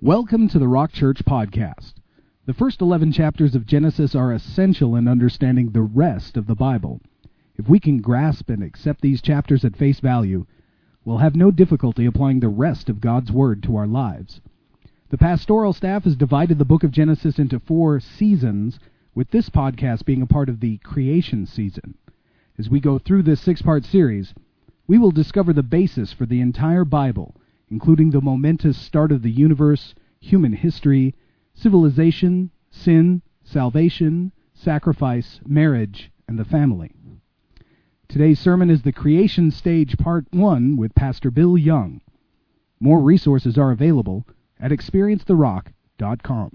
Welcome to the Rock Church Podcast. The first 11 chapters of Genesis are essential in understanding the rest of the Bible. If we can grasp and accept these chapters at face value, we'll have no difficulty applying the rest of God's Word to our lives. The pastoral staff has divided the book of Genesis into 4 seasons, with this podcast being a part of the creation season. As we go through this 6-part series, we will discover the basis for the entire Bible, including the momentous start of the universe, human history, civilization, sin, salvation, sacrifice, marriage, and the family. Today's sermon is the Creation Stage Part 1 with Pastor Bill Young. More resources are available at experiencetherock.com.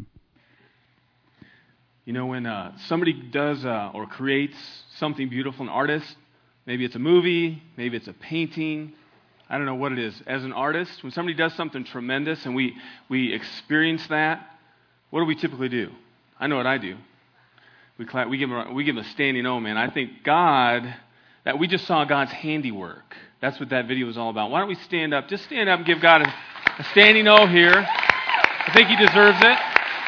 You know, when somebody does or creates something beautiful, an artist, maybe it's a movie, maybe it's a painting, I don't know what it is. As an artist, when somebody does something tremendous and we experience that, what do we typically do? I know what I do. We give them a standing O, man. I think God, that we just saw God's handiwork. That's what that video was all about. Why don't we stand up? Just stand up and give God a standing O here. I think He deserves it.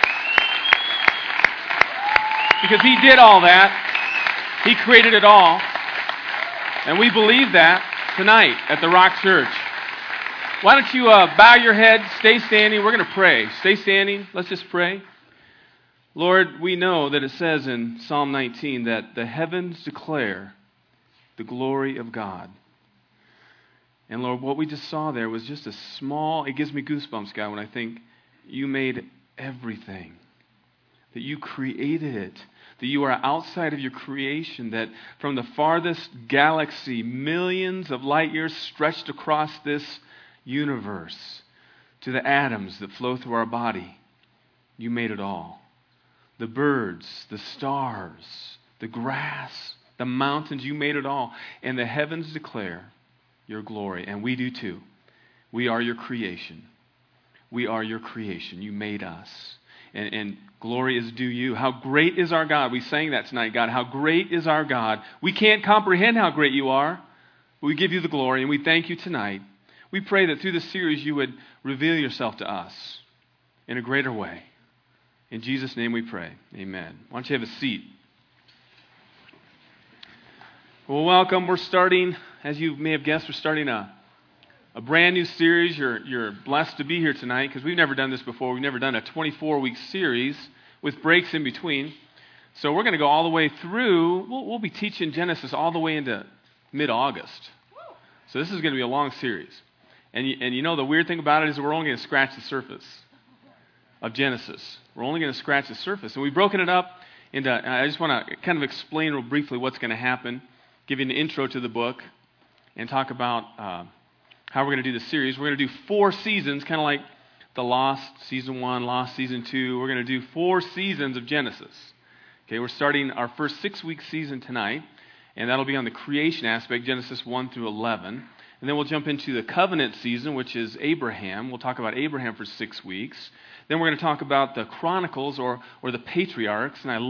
Because He did all that. He created it all. And we believe that tonight at the Rock Church. Why don't you bow your head, stay standing. We're going to pray. Stay standing. Let's just pray. Lord, we know that it says in Psalm 19 that the heavens declare the glory of God. And Lord, what we just saw there was just a small, it gives me goosebumps, God, when I think you made everything, that you created it, that you are outside of your creation, that from the farthest galaxy, millions of light years stretched across this universe, to the atoms that flow through our body, you made it all. The birds, the stars, the grass, the mountains, you made it all. And the heavens declare your glory, and we do too. We are your creation. We are your creation. You made us. And glory is due you. How great is our God? We sang that tonight, God. How great is our God? We can't comprehend how great you are, but we give you the glory, and we thank you tonight. We pray that through this series you would reveal yourself to us in a greater way. In Jesus' name we pray. Amen. Why don't you have a seat? Well, welcome. We're starting, as you may have guessed, we're starting a brand new series. You're blessed to be here tonight because we've never done this before. We've never done a 24-week series with breaks in between. So we're going to go all the way through. We'll be teaching Genesis all the way into mid-August. So this is going to be a long series. And you know the weird thing about it is we're only going to scratch the surface of Genesis. We're only going to scratch the surface. And we've broken it up into, I just want to kind of explain real briefly what's going to happen, give you an intro to the book, and talk about how we're going to do the series. We're going to do 4 seasons, kind of like the Lost Season 1, Lost Season 2. We're going to do 4 seasons of Genesis. Okay, we're starting our first 6-week season tonight, and that'll be on the creation aspect, Genesis 1 through 11. And then we'll jump into the covenant season, which is Abraham. We'll talk about Abraham for 6 weeks. Then we're going to talk about the Chronicles or the patriarchs, and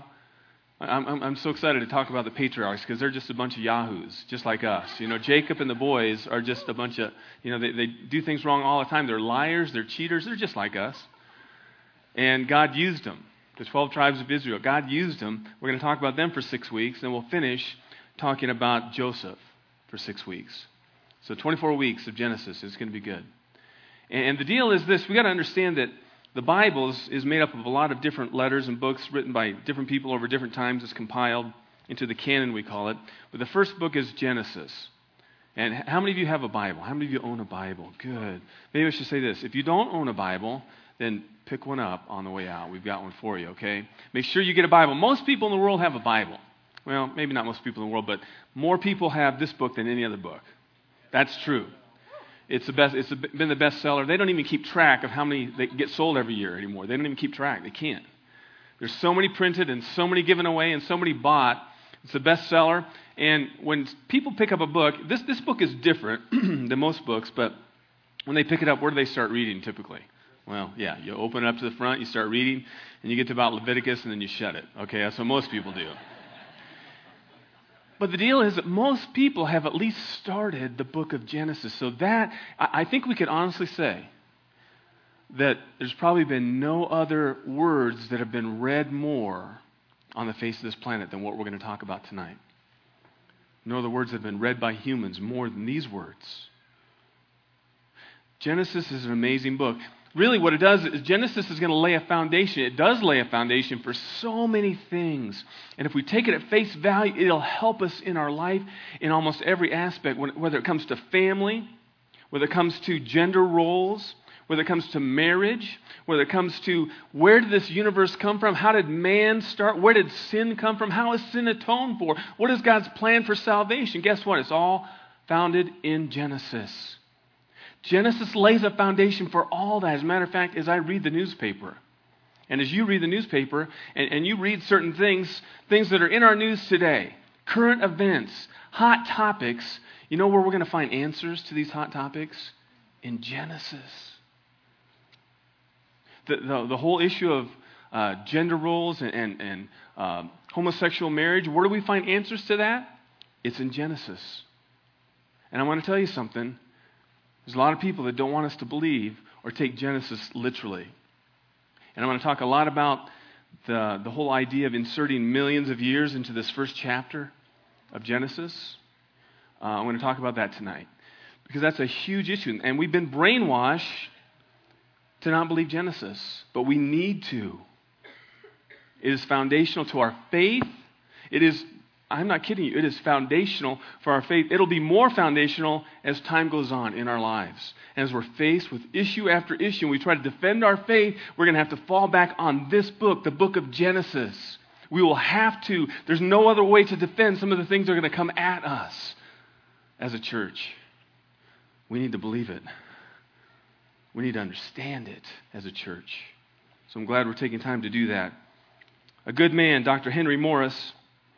I'm so excited to talk about the patriarchs because they're just a bunch of yahoos, just like us. You know, Jacob and the boys are just a bunch of, they do things wrong all the time. They're liars, they're cheaters, they're just like us. And God used them. The 12 tribes of Israel, God used them. We're going to talk about them for 6 weeks, and we'll finish talking about Joseph for 6 weeks. So 24 weeks of Genesis is going to be good. And the deal is this, we got to understand that the Bible is made up of a lot of different letters and books written by different people over different times. It's compiled into the canon, we call it. But the first book is Genesis. And how many of you have a Bible? How many of you own a Bible? Good. Maybe I should say this. If you don't own a Bible, then pick one up on the way out. We've got one for you, okay? Make sure you get a Bible. Most people in the world have a Bible. Well, maybe not most people in the world, but more people have this book than any other book. That's true. It's the best. It's been the bestseller. They don't even keep track of how many they get sold every year anymore. They don't even keep track. They can't. There's so many printed and so many given away and so many bought. It's a bestseller. And when people pick up a book, this book is different than most books, but when they pick it up, where do they start reading typically? Well, yeah, you open it up to the front, you start reading, and you get to about Leviticus, and then you shut it. Okay, that's what most people do. But the deal is that most people have at least started the book of Genesis. So that, I think we could honestly say that there's probably been no other words that have been read more on the face of this planet than what we're going to talk about tonight. No other words have been read by humans more than these words. Genesis is an amazing book. Really what it does is Genesis is going to lay a foundation. It does lay a foundation for so many things. And if we take it at face value, it'll help us in our life in almost every aspect, whether it comes to family, whether it comes to gender roles, whether it comes to marriage, whether it comes to where did this universe come from? How did man start? Where did sin come from? How is sin atoned for? What is God's plan for salvation? Guess what? It's all founded in Genesis. Genesis lays a foundation for all that. As a matter of fact, as I read the newspaper, and as you read the newspaper, and you read certain things that are in our news today, current events, hot topics, you know where we're going to find answers to these hot topics? In Genesis. The whole issue of gender roles and homosexual marriage, where do we find answers to that? It's in Genesis. And I want to tell you something. There's a lot of people that don't want us to believe or take Genesis literally. And I'm going to talk a lot about the whole idea of inserting millions of years into this first chapter of Genesis. I'm going to talk about that tonight because that's a huge issue. And we've been brainwashed to not believe Genesis, but we need to. It is foundational to our faith. It is, I'm not kidding you, it is foundational for our faith. It'll be more foundational as time goes on in our lives. And as we're faced with issue after issue, and we try to defend our faith, we're going to have to fall back on this book, the book of Genesis. We will have to. There's no other way to defend some of the things that are going to come at us as a church. We need to believe it. We need to understand it as a church. So I'm glad we're taking time to do that. A good man, Dr. Henry Morris,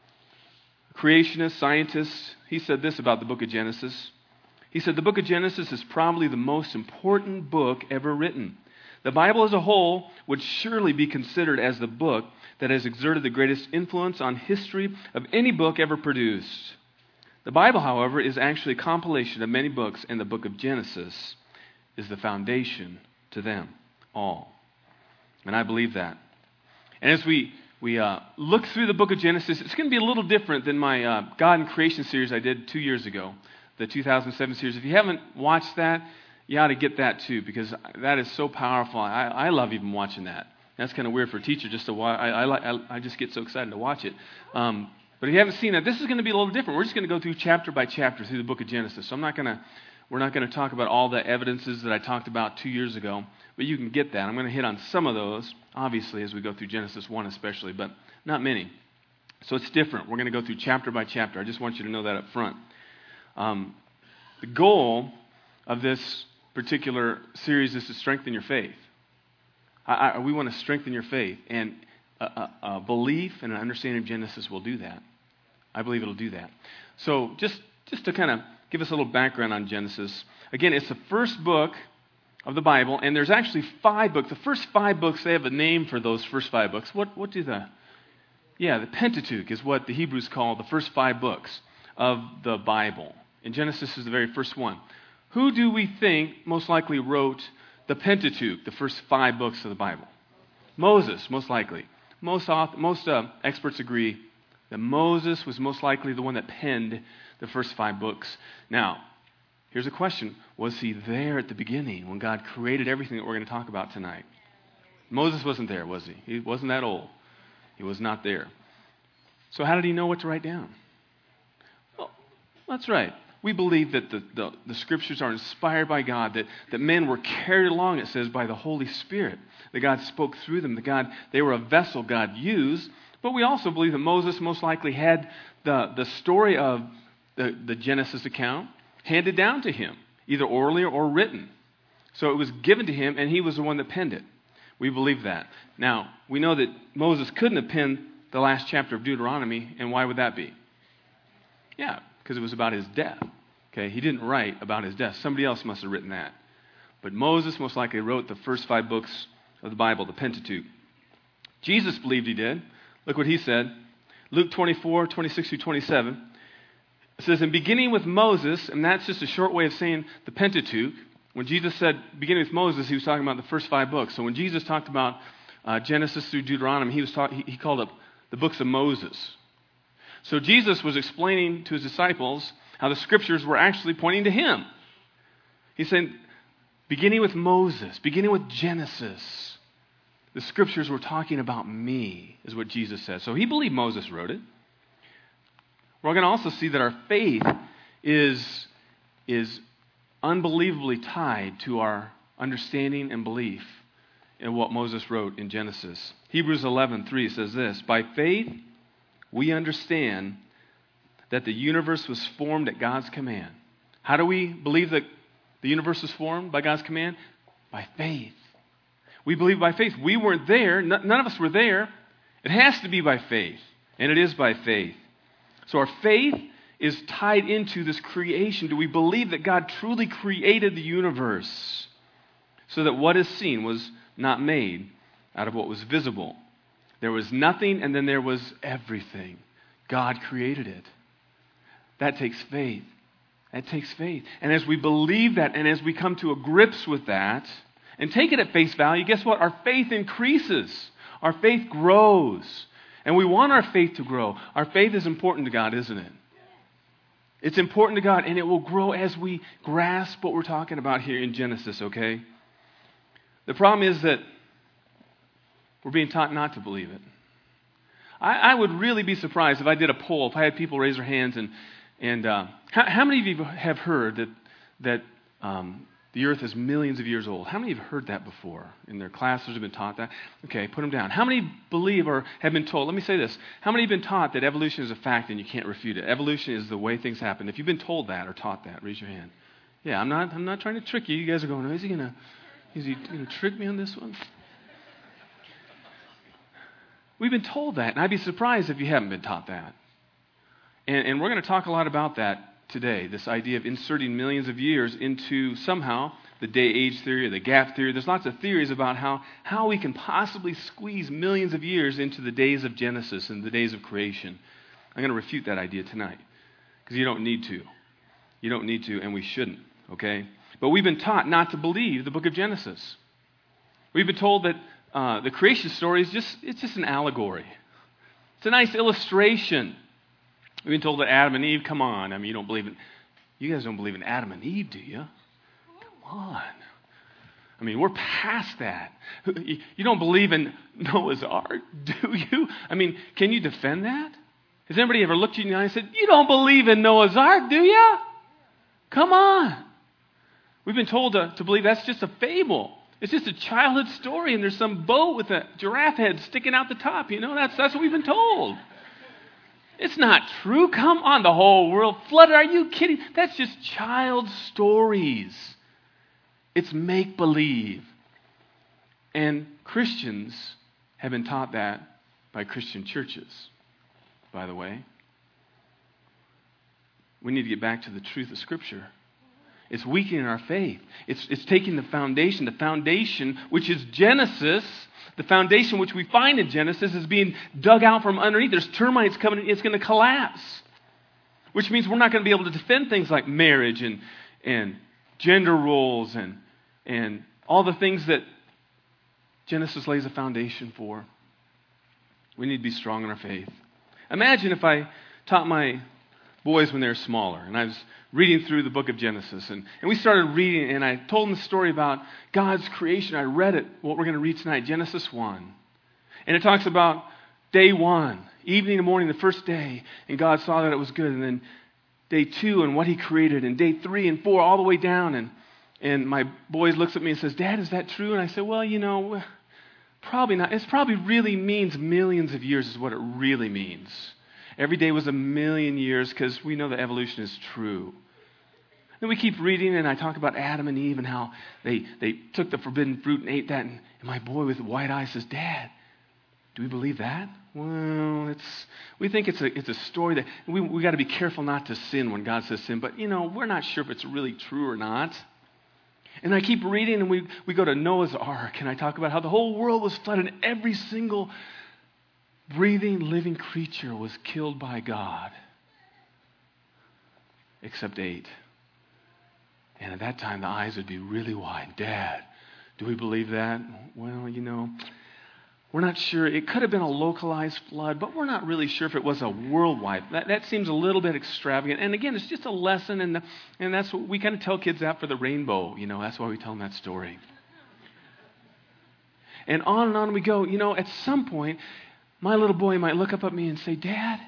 a creationist, scientist, he said this about the book of Genesis. He said, the book of Genesis is probably the most important book ever written. The Bible as a whole would surely be considered as the book that has exerted the greatest influence on history of any book ever produced. The Bible, however, is actually a compilation of many books, and the book of Genesis is the foundation to them all. And I believe that. And as we look through the book of Genesis, it's going to be a little different than my God and Creation series I did 2 years ago, the 2007 series. If you haven't watched that, you ought to get that too, because that is so powerful. I love even watching that. That's kind of weird for a teacher just to watch. I just get so excited to watch it. But if you haven't seen that, this is going to be a little different. We're just going to go through chapter by chapter through the book of Genesis. So we're not going to talk about all the evidences that I talked about 2 years ago, but you can get that. I'm going to hit on some of those, obviously, as we go through Genesis 1 especially, but not many. So it's different. We're going to go through chapter by chapter. I just want you to know that up front. The goal of this particular series is to strengthen your faith. We want to strengthen your faith, and a belief and an understanding of Genesis will do that. I believe it'll do that. So just to kind of give us a little background on Genesis. Again, it's the first book of the Bible, and there's actually 5 books. The first 5 books, they have a name for those first 5 books. What do the Pentateuch is what the Hebrews call the first 5 books of the Bible. And Genesis is the very first one. Who do we think most likely wrote the Pentateuch, the first 5 books of the Bible? Moses, most likely. Most experts agree that Moses was most likely the one that penned the first 5 books. Now, here's a question. Was he there at the beginning when God created everything that we're going to talk about tonight? Moses wasn't there, was he? He wasn't that old. He was not there. So how did he know what to write down? Well, that's right. We believe that the Scriptures are inspired by God, that men were carried along, it says, by the Holy Spirit, that God spoke through them, they were a vessel God used. But we also believe that Moses most likely had the story of the Genesis account handed down to him, either orally or written. So it was given to him, and he was the one that penned it. We believe that. Now, we know that Moses couldn't have penned the last chapter of Deuteronomy, and why would that be? Yeah, because it was about his death. Okay, he didn't write about his death. Somebody else must have written that. But Moses most likely wrote the first 5 books of the Bible, the Pentateuch. Jesus believed he did. Look what he said. Luke 24, 26 through 27. It says, in beginning with Moses, and that's just a short way of saying the Pentateuch, When Jesus said, beginning with Moses, he was talking about the first 5 books. So when Jesus talked about Genesis through Deuteronomy, he called up the books of Moses. So Jesus was explaining to his disciples how the scriptures were actually pointing to him. He said, beginning with Moses, beginning with Genesis, the scriptures were talking about me, is what Jesus said. So he believed Moses wrote it. We're going to also see that our faith is unbelievably tied to our understanding and belief in what Moses wrote in Genesis. Hebrews 11:3 says this, by faith we understand that the universe was formed at God's command. How do we believe that the universe was formed by God's command? By faith. We believe by faith. We weren't there. None of us were there. It has to be by faith. And it is by faith. So our faith is tied into this creation. Do we believe that God truly created the universe so that what is seen was not made out of what was visible? There was nothing and then there was everything. God created it. That takes faith. That takes faith. And as we believe that and as we come to a grips with that and take it at face value, guess what? Our faith increases. Our faith grows. And we want our faith to grow. Our faith is important to God, isn't it? It's important to God, and it will grow as we grasp what we're talking about here in Genesis, okay? The problem is that we're being taught not to believe it. I would really be surprised if I did a poll, if I had people raise their hands, and how many of you have heard that the earth is millions of years old? How many have heard that before? In their classes have been taught that? Okay, put them down. How many believe or have been told? Let me say this. How many have been taught that evolution is a fact and you can't refute it? Evolution is the way things happen. If you've been told that or taught that, raise your hand. Yeah, I'm not trying to trick you. You guys are going, is he going to trick me on this one? We've been told that, and I'd be surprised if you haven't been taught that. And we're going to talk a lot about that today, this idea of inserting millions of years into somehow the day-age theory or the gap theory. There's lots of theories about how we can possibly squeeze millions of years into the days of Genesis and the days of creation. I'm going to refute that idea tonight because you don't need to. You don't need to, and we shouldn't, okay? But we've been taught not to believe the book of Genesis. We've been told that the creation story is just an allegory. It's a nice illustration. We've been told that Adam and Eve, come on. I mean, you guys don't believe in Adam and Eve, do you? Come on. I mean, we're past that. You don't believe in Noah's Ark, do you? I mean, can you defend that? Has anybody ever looked at you in the eye and said, you don't believe in Noah's Ark, do you? Come on. We've been told to believe that's just a fable. It's just a childhood story, and there's some boat with a giraffe head sticking out the top. You know, that's what we've been told. It's not true. Come on, the whole world flooded. Are you kidding? That's just child stories. It's make-believe. And Christians have been taught that by Christian churches, by the way. We need to get back to the truth of Scripture. It's weakening our faith. It's taking the foundation which is Genesis. The foundation which we find in Genesis is being dug out from underneath. There's termites coming. It's going to collapse. Which means we're not going to be able to defend things like marriage and gender roles and all the things that Genesis lays a foundation for. We need to be strong in our faith. Imagine if I taught my boys when they were smaller, and I was reading through the book of Genesis, and we started reading, and I told them the story about God's creation. I read it, what we're going to read tonight, Genesis 1. And it talks about day 1, evening and morning, the first day, and God saw that it was good, and then day 2 and what He created, and day 3 and 4, all the way down, and my boys looks at me and says, Dad, is that true? And I said, well, probably not. It probably really means millions of years is what it really means. Every day was 1,000,000 years because we know that evolution is true. Then we keep reading, and I talk about Adam and Eve and how they took the forbidden fruit and ate that. And my boy with wide eyes says, Dad, do we believe that? Well, we think it's a story that we got to be careful not to sin when God says sin. But, we're not sure if it's really true or not. And I keep reading, and we go to Noah's Ark, and I talk about how the whole world was flooded, and every single breathing, living creature was killed by God, except 8. And at that time, the eyes would be really wide. Dad, do we believe that? Well, we're not sure. It could have been a localized flood, but we're not really sure if it was a worldwide. That seems a little bit extravagant. And again, it's just a lesson, and that's what we kind of tell kids that for the rainbow. That's why we tell them that story. And on we go. At some point, my little boy might look up at me and say, Dad,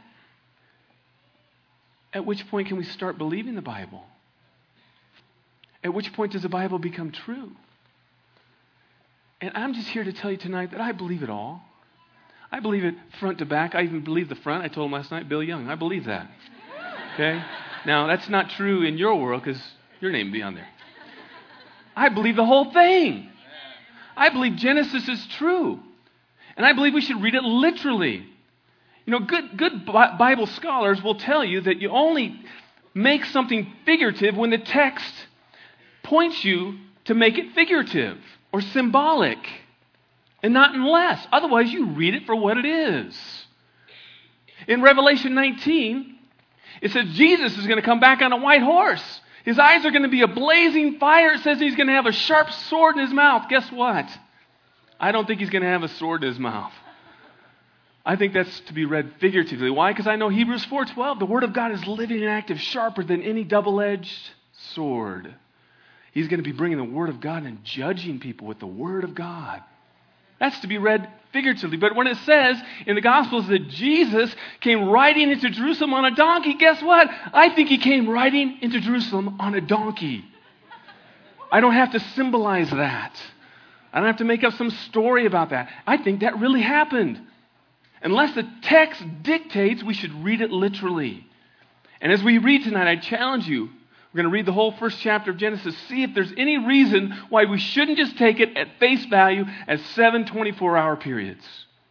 at which point can we start believing the Bible? At which point does the Bible become true? And I'm just here to tell you tonight that I believe it all. I believe it front to back. I even believe the front. I told him last night, Bill Young. I believe that. Okay? Now, that's not true in your world because your name will be on there. I believe the whole thing. I believe Genesis is true. And I believe we should read it literally. Good Bible scholars will tell you that you only make something figurative when the text points you to make it figurative or symbolic, and not unless. Otherwise, you read it for what it is. In Revelation 19, it says Jesus is going to come back on a white horse. His eyes are going to be a blazing fire. It says he's going to have a sharp sword in his mouth. Guess what? I don't think he's going to have a sword in his mouth. I think that's to be read figuratively. Why? Because I know Hebrews 4:12, the Word of God is living and active, sharper than any double-edged sword. He's going to be bringing the Word of God and judging people with the Word of God. That's to be read figuratively. But when it says in the Gospels that Jesus came riding into Jerusalem on a donkey, guess what? I think he came riding into Jerusalem on a donkey. I don't have to symbolize that. I don't have to make up some story about that. I think that really happened. Unless the text dictates, we should read it literally. And as we read tonight, I challenge you, we're going to read the whole first chapter of Genesis. See if there's any reason why we shouldn't just take it at face value as 7 24-hour periods.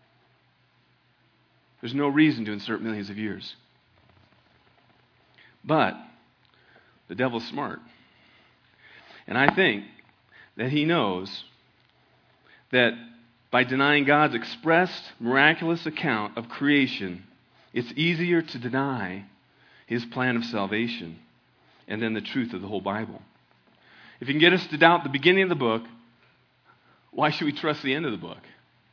There's no reason to insert millions of years. But the devil's smart. And I think that he knows that by denying God's expressed, miraculous account of creation, it's easier to deny his plan of salvation and then the truth of the whole Bible. If he can get us to doubt the beginning of the book, why should we trust the end of the book?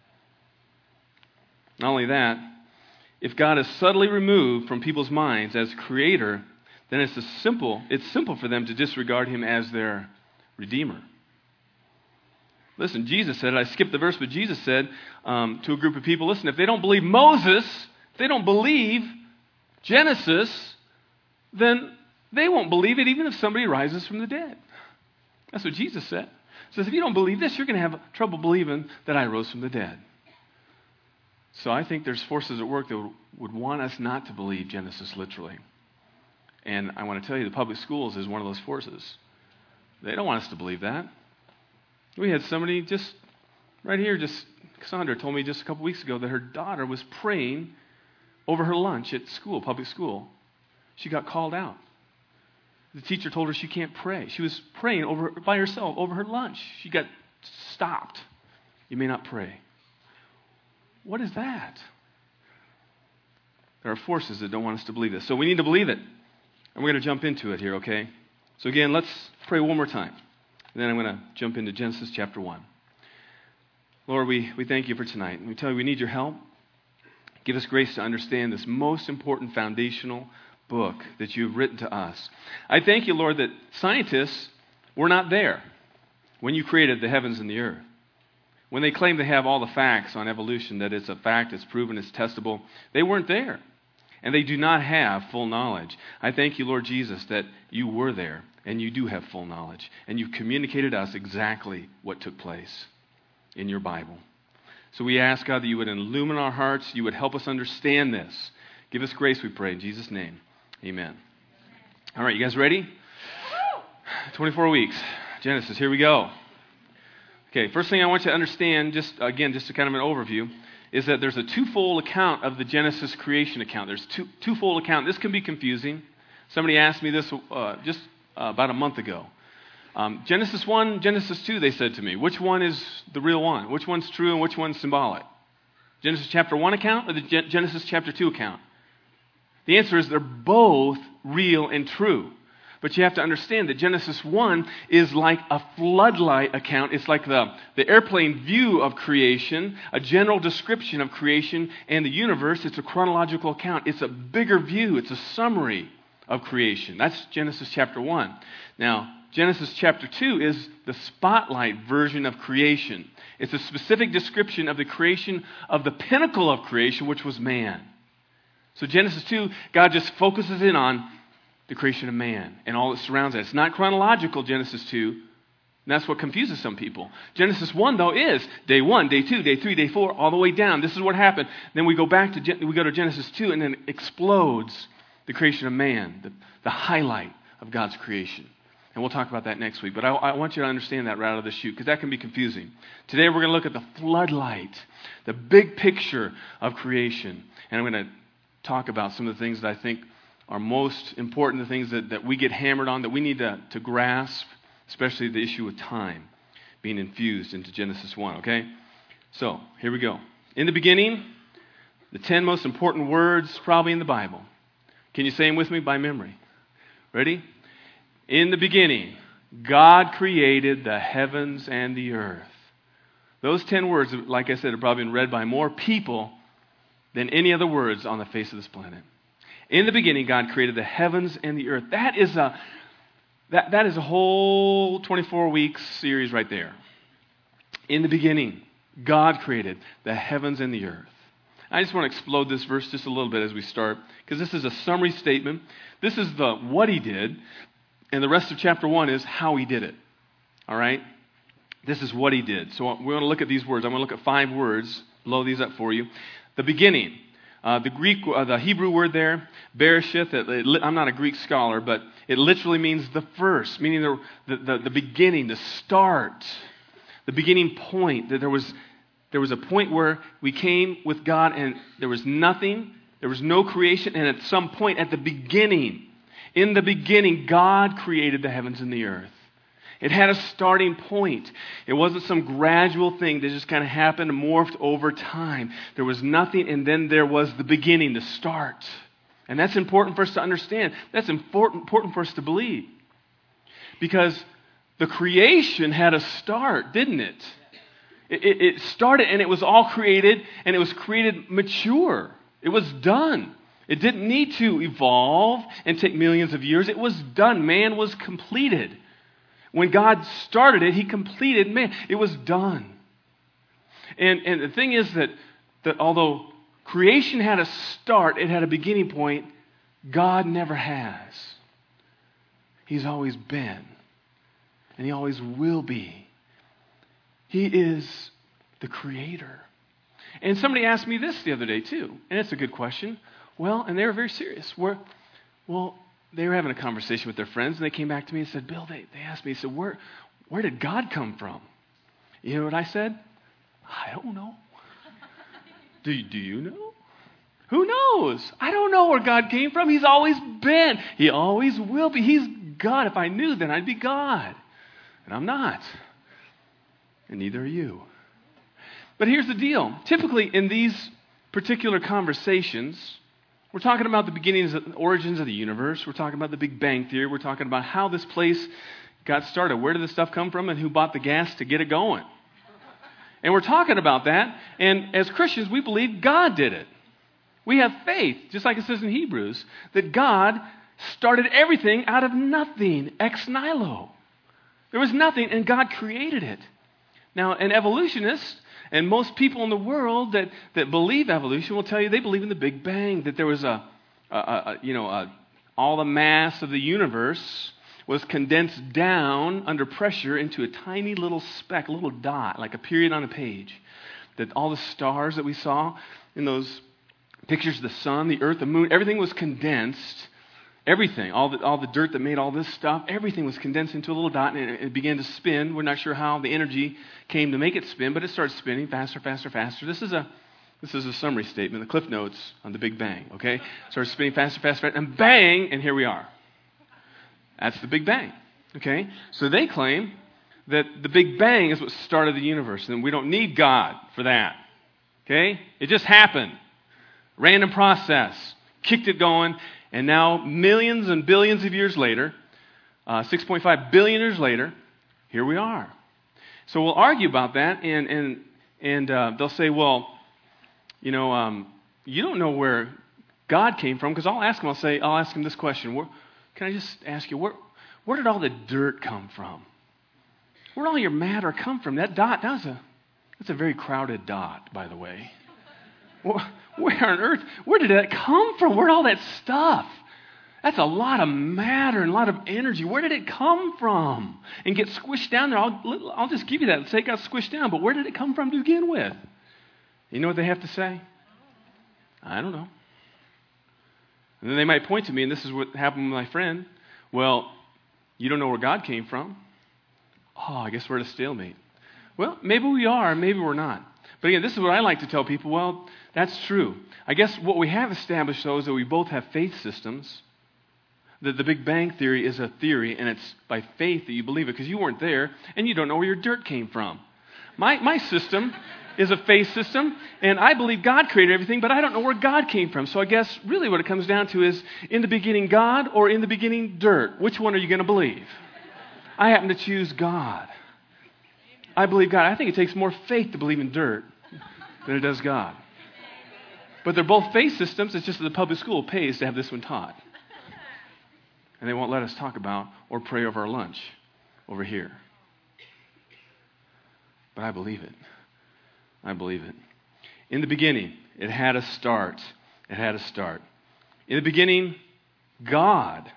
Not only that, if God is subtly removed from people's minds as creator, then it's simple for them to disregard him as their redeemer. Listen, Jesus said, I skipped the verse, but Jesus said to a group of people, listen, if they don't believe Moses, if they don't believe Genesis, then they won't believe it even if somebody rises from the dead. That's what Jesus said. He says, if you don't believe this, you're going to have trouble believing that I rose from the dead. So I think there's forces at work that would want us not to believe Genesis literally. And I want to tell you, the public schools is one of those forces. They don't want us to believe that. We had somebody just right here, Cassandra told me just a couple weeks ago that her daughter was praying over her lunch at school, public school. She got called out. The teacher told her she can't pray. She was praying by herself over her lunch. She got stopped. You may not pray. What is that? There are forces that don't want us to believe this. So we need to believe it. And we're going to jump into it here, okay? So again, let's pray one more time. And then I'm going to jump into Genesis chapter 1. Lord, we thank you for tonight. We tell you we need your help. Give us grace to understand this most important foundational book that you've written to us. I thank you, Lord, that scientists were not there when you created the heavens and the earth. When they claim to have all the facts on evolution, that it's a fact, it's proven, it's testable, they weren't there. And they do not have full knowledge. I thank you, Lord Jesus, that you were there and you do have full knowledge. And you've communicated to us exactly what took place in your Bible. So we ask, God, that you would illumine our hearts, you would help us understand this. Give us grace, we pray, in Jesus' name. Amen. All right, you guys ready? 24 weeks. Genesis, here we go. Okay, first thing I want you to understand, just to kind of an overview, is that there's a twofold account of the Genesis creation account. There's twofold account. This can be confusing. Somebody asked me this just about a month ago. Genesis 1, Genesis 2, they said to me. Which one is the real one? Which one's true and which one's symbolic? Genesis chapter 1 account or the Genesis chapter 2 account? The answer is they're both real and true. But you have to understand that Genesis 1 is like a floodlight account. It's like the airplane view of creation, a general description of creation and the universe. It's a chronological account. It's a bigger view. It's a summary of creation. That's Genesis chapter 1. Now, Genesis chapter 2 is the spotlight version of creation. It's a specific description of the creation of the pinnacle of creation, which was man. So Genesis 2, God just focuses in on the creation of man and all that surrounds it. It's not chronological, Genesis 2. And that's what confuses some people. Genesis 1, though, is day 1, day 2, day 3, day 4, all the way down. This is what happened. Then we go to Genesis 2, and then it explodes the creation of man, the highlight of God's creation. And we'll talk about that next week. But I want you to understand that right out of the chute, because that can be confusing. Today we're going to look at the floodlight, the big picture of creation. And I'm going to talk about some of the things that I think are most important, the things that we get hammered on, that we need to grasp, especially the issue of time being infused into Genesis 1, okay? So, here we go. In the beginning, the 10 most important words probably in the Bible. Can you say them with me by memory? Ready? In the beginning, God created the heavens and the earth. Those 10 words, like I said, have probably been read by more people than any other words on the face of this planet. In the beginning, God created the heavens and the earth. That is a whole 24 weeks series right there. In the beginning, God created the heavens and the earth. I just want to explode this verse just a little bit as we start, because this is a summary statement. This is the what he did, and the rest of chapter 1 is how he did it. All right? This is what he did. So we're going to look at these words. I'm going to look at 5 words, blow these up for you. The beginning. The Hebrew word there, Bereshith, I'm not a Greek scholar, but it literally means the first, meaning the beginning, the start, the beginning point. That there was a point where we came with God and there was nothing, there was no creation, and at some point at the beginning, in the beginning, God created the heavens and the earth. It had a starting point. It wasn't some gradual thing that just kind of happened and morphed over time. There was nothing, and then there was the beginning, the start. And that's important for us to understand. That's important for us to believe. Because the creation had a start, didn't it? It started, and it was all created, and it was created mature. It was done. It didn't need to evolve and take millions of years. It was done. Man was completed. When God started it, he completed man. It was done. And the thing is that although creation had a start, it had a beginning point, God never has. He's always been. And he always will be. He is the creator. And somebody asked me this the other day too, and it's a good question. Well, and they were very serious. They were having a conversation with their friends, and they came back to me and said, Bill, they asked me, said, where did God come from? You know what I said? I don't know. Do you know? Who knows? I don't know where God came from. He's always been. He always will be. He's God. If I knew, then I'd be God. And I'm not. And neither are you. But here's the deal. Typically, in these particular conversations, we're talking about the beginnings, the origins of the universe. We're talking about the Big Bang Theory. We're talking about how this place got started. Where did this stuff come from and who bought the gas to get it going? And we're talking about that. And as Christians, we believe God did it. We have faith, just like it says in Hebrews, that God started everything out of nothing, ex nihilo. There was nothing, and God created it. Now, an evolutionist, and most people in the world that believe evolution will tell you they believe in the Big Bang, that there was all the mass of the universe was condensed down under pressure into a tiny little speck, a little dot, like a period on a page. That all the stars that we saw in those pictures of the sun, the earth, the moon, everything was condensed. Everything, all the dirt that made all this stuff, everything was condensed into a little dot, and it began to spin. We're not sure how the energy came to make it spin, but it started spinning faster, faster, faster. This is a summary statement, the Cliff Notes on the Big Bang, okay? Started spinning faster, faster, faster, and bang, and here we are. That's the Big Bang, okay? So they claim that the Big Bang is what started the universe, and we don't need God for that, okay? It just happened. Random process. Kicked it going. And now, millions and billions of years later, 6.5 billion years later, here we are. So we'll argue about that, and they'll say, well, you don't know where God came from, because I'll ask him this question. Can I just ask you, where did all the dirt come from? Where did all your matter come from? That dot, that's a very crowded dot, by the way. Where on earth, where did that come from? Where did all that stuff? That's a lot of matter and a lot of energy. Where did it come from? And get squished down there. I'll just give you that and say it got squished down, but where did it come from to begin with? You know what they have to say? I don't know. And then they might point to me, and this is what happened with my friend. Well, you don't know where God came from. Oh, I guess we're at a stalemate. Well, maybe we are, maybe we're not. But again, this is what I like to tell people. Well, that's true. I guess what we have established, though, is that we both have faith systems. That the Big Bang Theory is a theory, and it's by faith that you believe it, because you weren't there, and you don't know where your dirt came from. My system is a faith system, and I believe God created everything, but I don't know where God came from. So I guess really what it comes down to is, in the beginning God or in the beginning dirt? Which one are you going to believe? I happen to choose God. I believe God. I think it takes more faith to believe in dirt than it does God. But they're both faith systems. It's just that the public school pays to have this one taught. And they won't let us talk about or pray over our lunch over here. But I believe it. I believe it. In the beginning, it had a start. It had a start. In the beginning, God.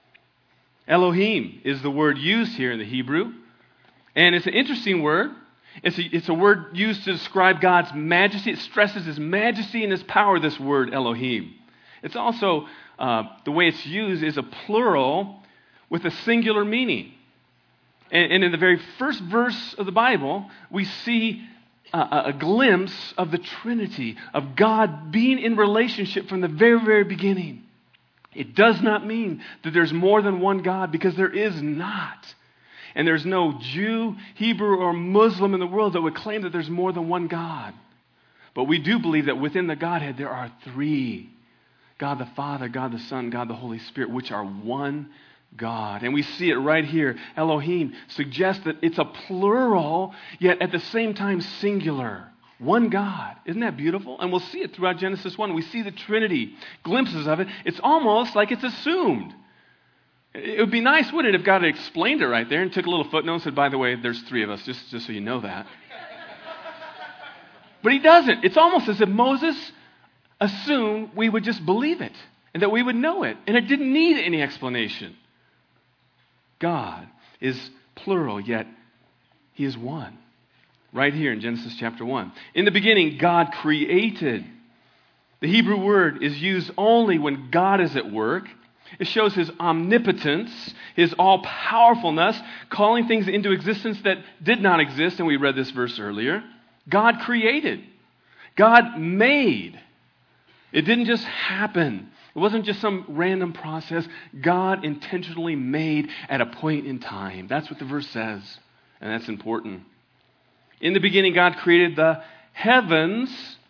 Elohim is the word used here in the Hebrew. And it's an interesting word. It's a word used to describe God's majesty. It stresses His majesty and His power, this word Elohim. It's also, the way it's used is a plural with a singular meaning. And in the very first verse of the Bible, we see a glimpse of the Trinity, of God being in relationship from the very, very beginning. It does not mean that there's more than one God, because there is not. And there's no Jew, Hebrew, or Muslim in the world that would claim that there's more than one God. But we do believe that within the Godhead there are three. God the Father, God the Son, God the Holy Spirit, which are one God. And we see it right here. Elohim suggests that it's a plural, yet at the same time singular. One God. Isn't that beautiful? And we'll see it throughout Genesis 1. We see the Trinity, glimpses of it. It's almost like it's assumed. It would be nice, wouldn't it, if God had explained it right there and took a little footnote and said, by the way, there's three of us, just so you know that. But He doesn't. It's almost as if Moses assumed we would just believe it and that we would know it. And it didn't need any explanation. God is plural, yet He is one. Right here in Genesis chapter 1. In the beginning, God created. The Hebrew word is used only when God is at work. It shows His omnipotence, His all-powerfulness, calling things into existence that did not exist, and we read this verse earlier. God created. God made. It didn't just happen. It wasn't just some random process. God intentionally made at a point in time. That's what the verse says, and that's important. In the beginning, God created the heavens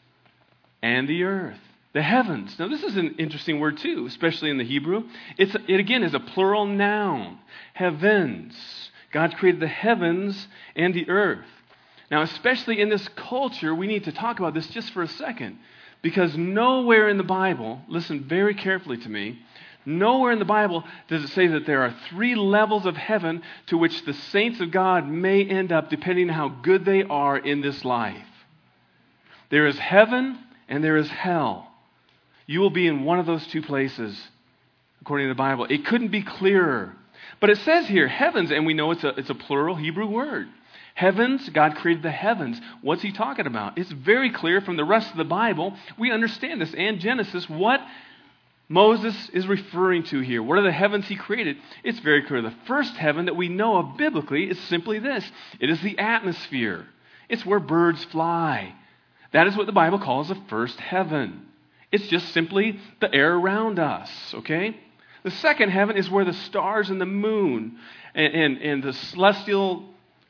and the earth. The heavens. Now, this is an interesting word, too, especially in the Hebrew. It again, is a plural noun. Heavens. God created the heavens and the earth. Now, especially in this culture, we need to talk about this just for a second. Because nowhere in the Bible, listen very carefully to me, nowhere in the Bible does it say that there are three levels of heaven to which the saints of God may end up depending on how good they are in this life. There is heaven and there is hell. You will be in one of those two places, according to the Bible. It couldn't be clearer. But it says here, heavens, and we know it's a plural Hebrew word. Heavens, God created the heavens. What's He talking about? It's very clear from the rest of the Bible. We understand this, and Genesis, what Moses is referring to here. What are the heavens He created? It's very clear. The first heaven that we know of biblically is simply this. It is the atmosphere. It's where birds fly. That is what the Bible calls the first heaven. It's just simply the air around us, okay? The second heaven is where the stars and the moon and the celestial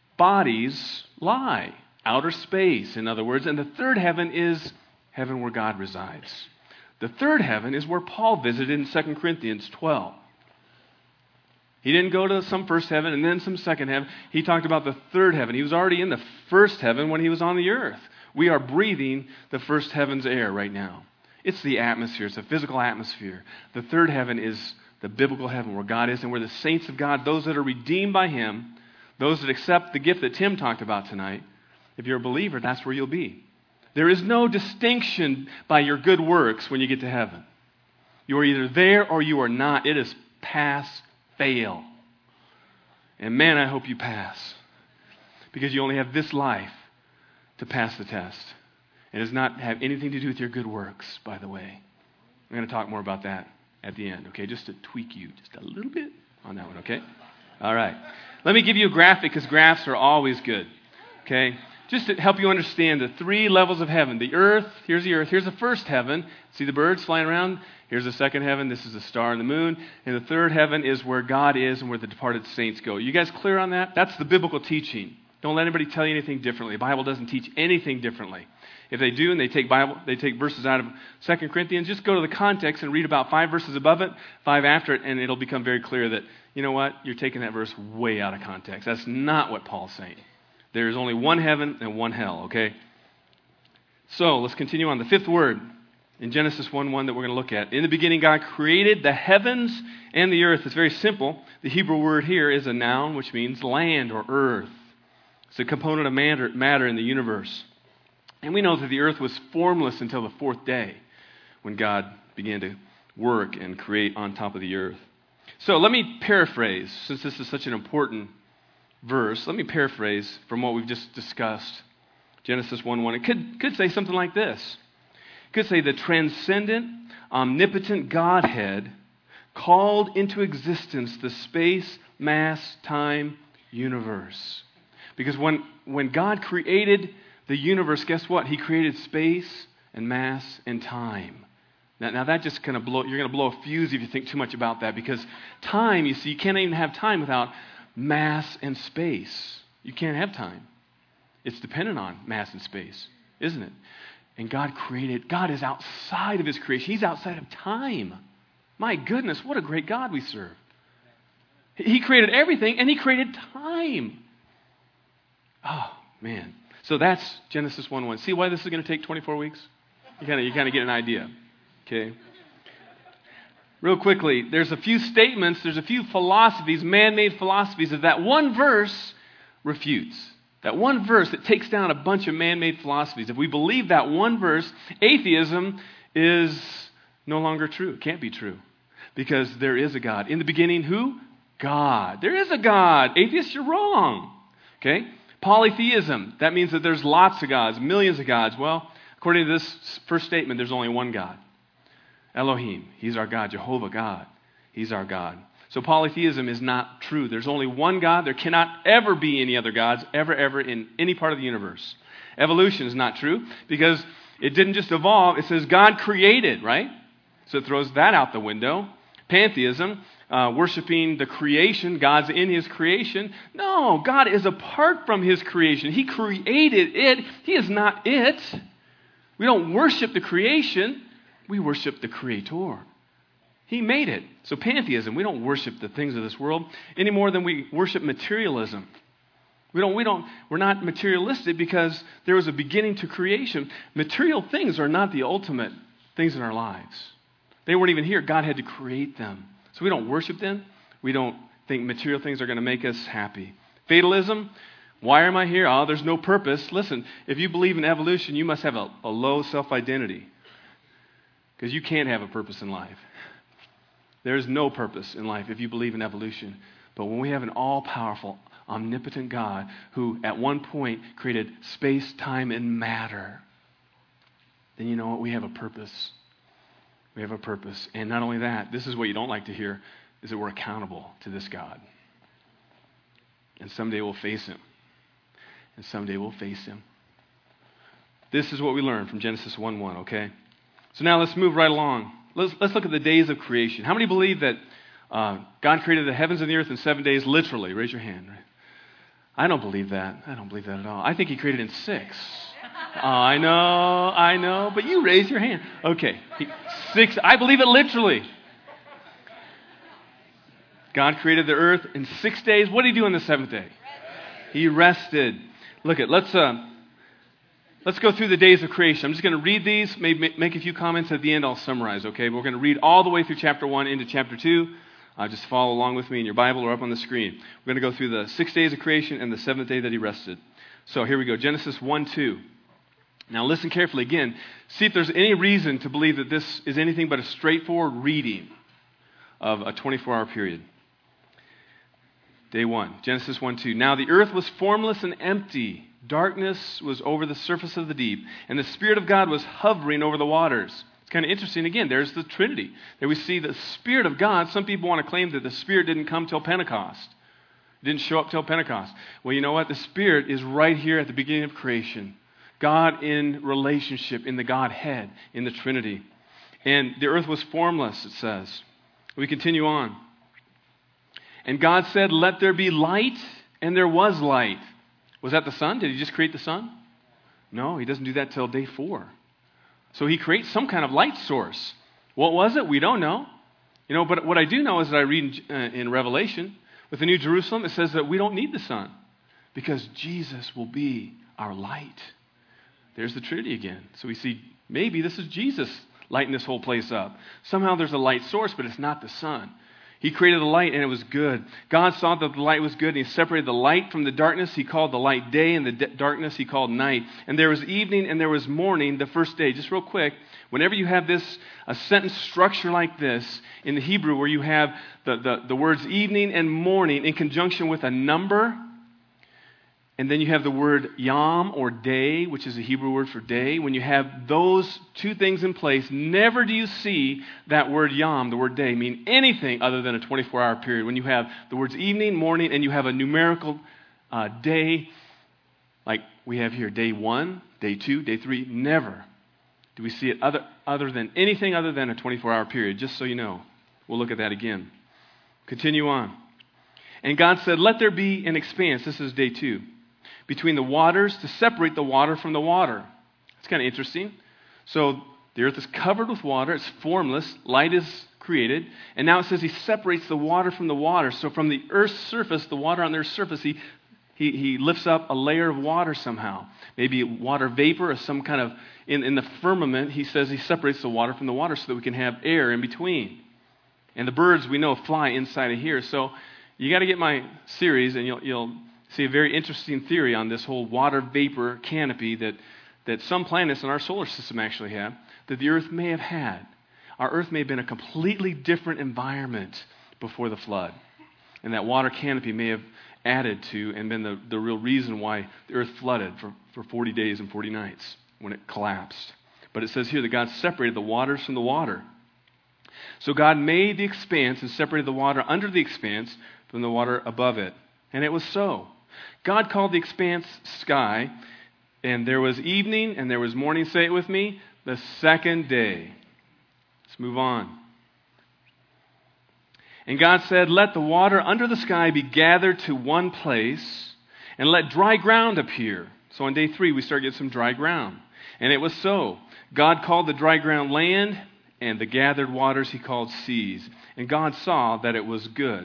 bodies lie. Outer space, in other words. And the third heaven is heaven where God resides. The third heaven is where Paul visited in 2 Corinthians 12. He didn't go to some first heaven and then some second heaven. He talked about the third heaven. He was already in the first heaven when he was on the earth. We are breathing the first heaven's air right now. It's the atmosphere. It's a physical atmosphere. The third heaven is the biblical heaven where God is and where the saints of God, those that are redeemed by Him, those that accept the gift that Tim talked about tonight, if you're a believer, that's where you'll be. There is no distinction by your good works when you get to heaven. You are either there or you are not. It is pass, fail. And man, I hope you pass. Because you only have this life to pass the test. It does not have anything to do with your good works, by the way. I'm going to talk more about that at the end, okay? Just to tweak you just a little bit on that one, okay? All right. Let me give you a graphic because graphs are always good, okay? Just to help you understand the three levels of heaven. The earth, here's the first heaven. See the birds flying around? Here's the second heaven. This is the star and the moon. And the third heaven is where God is and where the departed saints go. You guys clear on that? That's the biblical teaching. Don't let anybody tell you anything differently. The Bible doesn't teach anything differently. If they do and they take verses out of 2 Corinthians, just go to the context and read about 5 verses above it, 5 after it, and it'll become very clear that, you know what, you're taking that verse way out of context. That's not what Paul's saying. There is only one heaven and one hell, okay? So let's continue on. The fifth word in Genesis 1:1 that we're going to look at. In the beginning, God created the heavens and the earth. It's very simple. The Hebrew word here is a noun, which means land or earth. It's a component of matter in the universe. And we know that the earth was formless until the fourth day when God began to work and create on top of the earth. So let me paraphrase, since this is such an important verse. Let me paraphrase from what we've just discussed. Genesis 1:1. It could say something like this. It could say the transcendent, omnipotent Godhead called into existence the space, mass, time, universe. Because when God created the universe, guess what? He created space and mass and time. Now that just you're going to blow a fuse if you think too much about that, because time, you see, you can't even have time without mass and space. You can't have time. It's dependent on mass and space, isn't it? And God is outside of His creation. He's outside of time. My goodness, what a great God we serve. He created everything, and He created time. Oh, man. So that's Genesis 1:1. See why this is going to take 24 weeks? You kind of get an idea. Okay? Real quickly, there's a few statements, there's a few philosophies, man-made philosophies that one verse refutes. That one verse that takes down a bunch of man-made philosophies. If we believe that one verse, atheism is no longer true. It can't be true. Because there is a God. In the beginning, who? God. There is a God. Atheists, you're wrong. Okay? Polytheism. That means that there's lots of gods, millions of gods. Well, according to this first statement, there's only one God. Elohim. He's our God. Jehovah God. He's our God. So polytheism is not true. There's only one God. There cannot ever be any other gods, ever in any part of the universe. Evolution is not true because it didn't just evolve. It says God created, right? So it throws that out the window. Pantheism, worshiping the creation, God's in His creation. No, God is apart from His creation. He created it. He is not it. We don't worship the creation. We worship the Creator. He made it. So pantheism, we don't worship the things of this world any more than we worship materialism. We're not materialistic because there was a beginning to creation. Material things are not the ultimate things in our lives. They weren't even here. God had to create them. So we don't worship them. We don't think material things are going to make us happy. Fatalism, why am I here? Oh, there's no purpose. Listen, if you believe in evolution, you must have a low self-identity. Because you can't have a purpose in life. There's no purpose in life if you believe in evolution. But when we have an all-powerful, omnipotent God who at one point created space, time, and matter, then you know what? We have a purpose. We have a purpose. And not only that, this is what you don't like to hear, is that we're accountable to this God. And someday we'll face Him. And someday we'll face Him. This is what we learn from Genesis 1:1, okay? So now let's move right along. Let's look at the days of creation. How many believe that God created the heavens and the earth in 7 days literally? Raise your hand. Right? I don't believe that. I don't believe that at all. I think He created in 6. Oh, I know. But you raise your hand. Okay. 6. I believe it literally. God created the earth in 6 days. What did he do on the seventh day? He rested. Look at, let's go through the days of creation. I'm just going to read these, maybe make a few comments at the end. I'll summarize, okay? We're going to read all the way through chapter 1 into chapter 2. Just follow along with me in your Bible or up on the screen. We're going to go through the 6 days of creation and the seventh day that he rested. So here we go. Genesis 1:2. Now listen carefully. Again, see if there's any reason to believe that this is anything but a straightforward reading of a 24-hour period. Day 1, Genesis 1:2. Now the earth was formless and empty. Darkness was over the surface of the deep, and the Spirit of God was hovering over the waters. It's kind of interesting. Again, there's the Trinity. There we see the Spirit of God. Some people want to claim that the Spirit didn't come till Pentecost. It didn't show up till Pentecost. Well, you know what? The Spirit is right here at the beginning of creation. God in relationship, in the Godhead, in the Trinity. And the earth was formless, it says. We continue on. And God said, "Let there be light," and there was light. Was that the sun? Did he just create the sun? No, he doesn't do that till day 4. So he creates some kind of light source. What was it? We don't know. You know, but what I do know is that I read in Revelation, with the New Jerusalem, it says that we don't need the sun because Jesus will be our light. There's the Trinity again. So we see maybe this is Jesus lighting this whole place up. Somehow there's a light source, but it's not the sun. He created the light, and it was good. God saw that the light was good, and he separated the light from the darkness. He called the light day, and the darkness he called night. And there was evening, and there was morning the first day. Just real quick, whenever you have a sentence structure like this in the Hebrew, where you have the words evening and morning in conjunction with a number, and then you have the word yom or day, which is a Hebrew word for day. When you have those two things in place, never do you see that word yom, the word day, mean anything other than a 24-hour period. When you have the words evening, morning, and you have a numerical day, like we have here, day 1, day 2, day 3, never do we see it other than anything other than a 24-hour period, just so you know. We'll look at that again. Continue on. And God said, "Let there be an expanse," this is day 2, "between the waters to separate the water from the water." It's kind of interesting. So the earth is covered with water. It's formless. Light is created. And now it says he separates the water from the water. So from the earth's surface, the water on the earth's surface, he lifts up a layer of water somehow. Maybe water vapor or some kind of, in the firmament, he says he separates the water from the water so that we can have air in between. And the birds, we know, fly inside of here. So you got to get my series, and you'll see a very interesting theory on this whole water vapor canopy that some planets in our solar system actually have, that the earth may have had. Our earth may have been a completely different environment before the flood. And that water canopy may have added to and been the real reason why the earth flooded for 40 days and 40 nights when it collapsed. But it says here that God separated the waters from the water. So God made the expanse and separated the water under the expanse from the water above it. And it was so. God called the expanse sky, and there was evening and there was morning, say it with me, the second day. Let's move on. And God said, "Let the water under the sky be gathered to one place, and let dry ground appear." So on day 3, we start getting some dry ground. And it was so. God called the dry ground land, and the gathered waters he called seas. And God saw that it was good.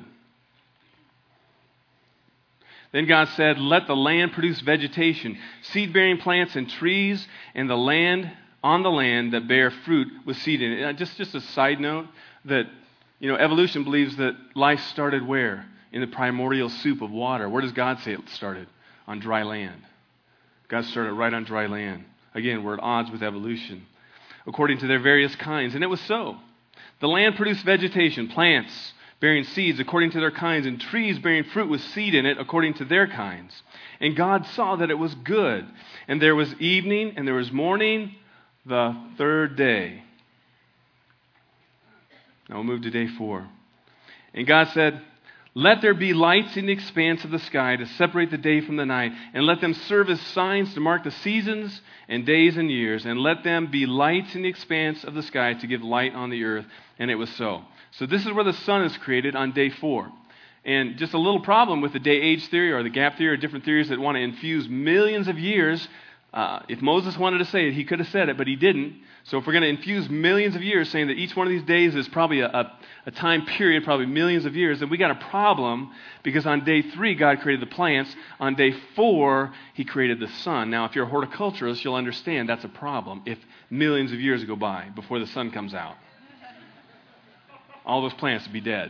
Then God said, "Let the land produce vegetation, seed-bearing plants and trees, and the land on the land that bear fruit with seed in it." Just a side note that, evolution believes that life started where? In the primordial soup of water. Where does God say it started? On dry land. God started right on dry land. Again, we're at odds with evolution. According to their various kinds. And it was so. The land produced vegetation, plants bearing seeds according to their kinds, and trees bearing fruit with seed in it according to their kinds. And God saw that it was good. And there was evening and there was morning the third day. Now we'll move to day 4. And God said, "Let there be lights in the expanse of the sky to separate the day from the night, and let them serve as signs to mark the seasons and days and years, and let them be lights in the expanse of the sky to give light on the earth." And it was so. So this is where the sun is created on day 4. And just a little problem with the day-age theory or the gap theory or different theories that want to infuse millions of years If Moses wanted to say it, he could have said it, but he didn't. So if we're going to infuse millions of years saying that each one of these days is probably a time period, probably millions of years, then we got a problem, because on day 3, God created the plants. On day 4, he created the sun. Now, if you're a horticulturist, you'll understand that's a problem if millions of years go by before the sun comes out. All those plants would be dead.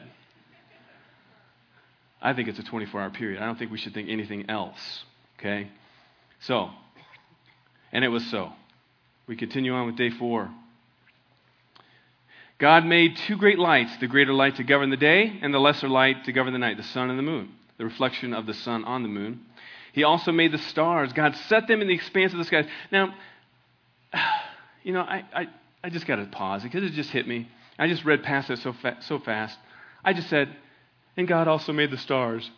I think it's a 24-hour period. I don't think we should think anything else. Okay? So, and it was so. We continue on with day 4. God made 2 great lights, the greater light to govern the day and the lesser light to govern the night, the sun and the moon, the reflection of the sun on the moon. He also made the stars. God set them in the expanse of the sky. Now, I just got to pause because it just hit me. I just read past it so fast. I just said, and God also made the stars.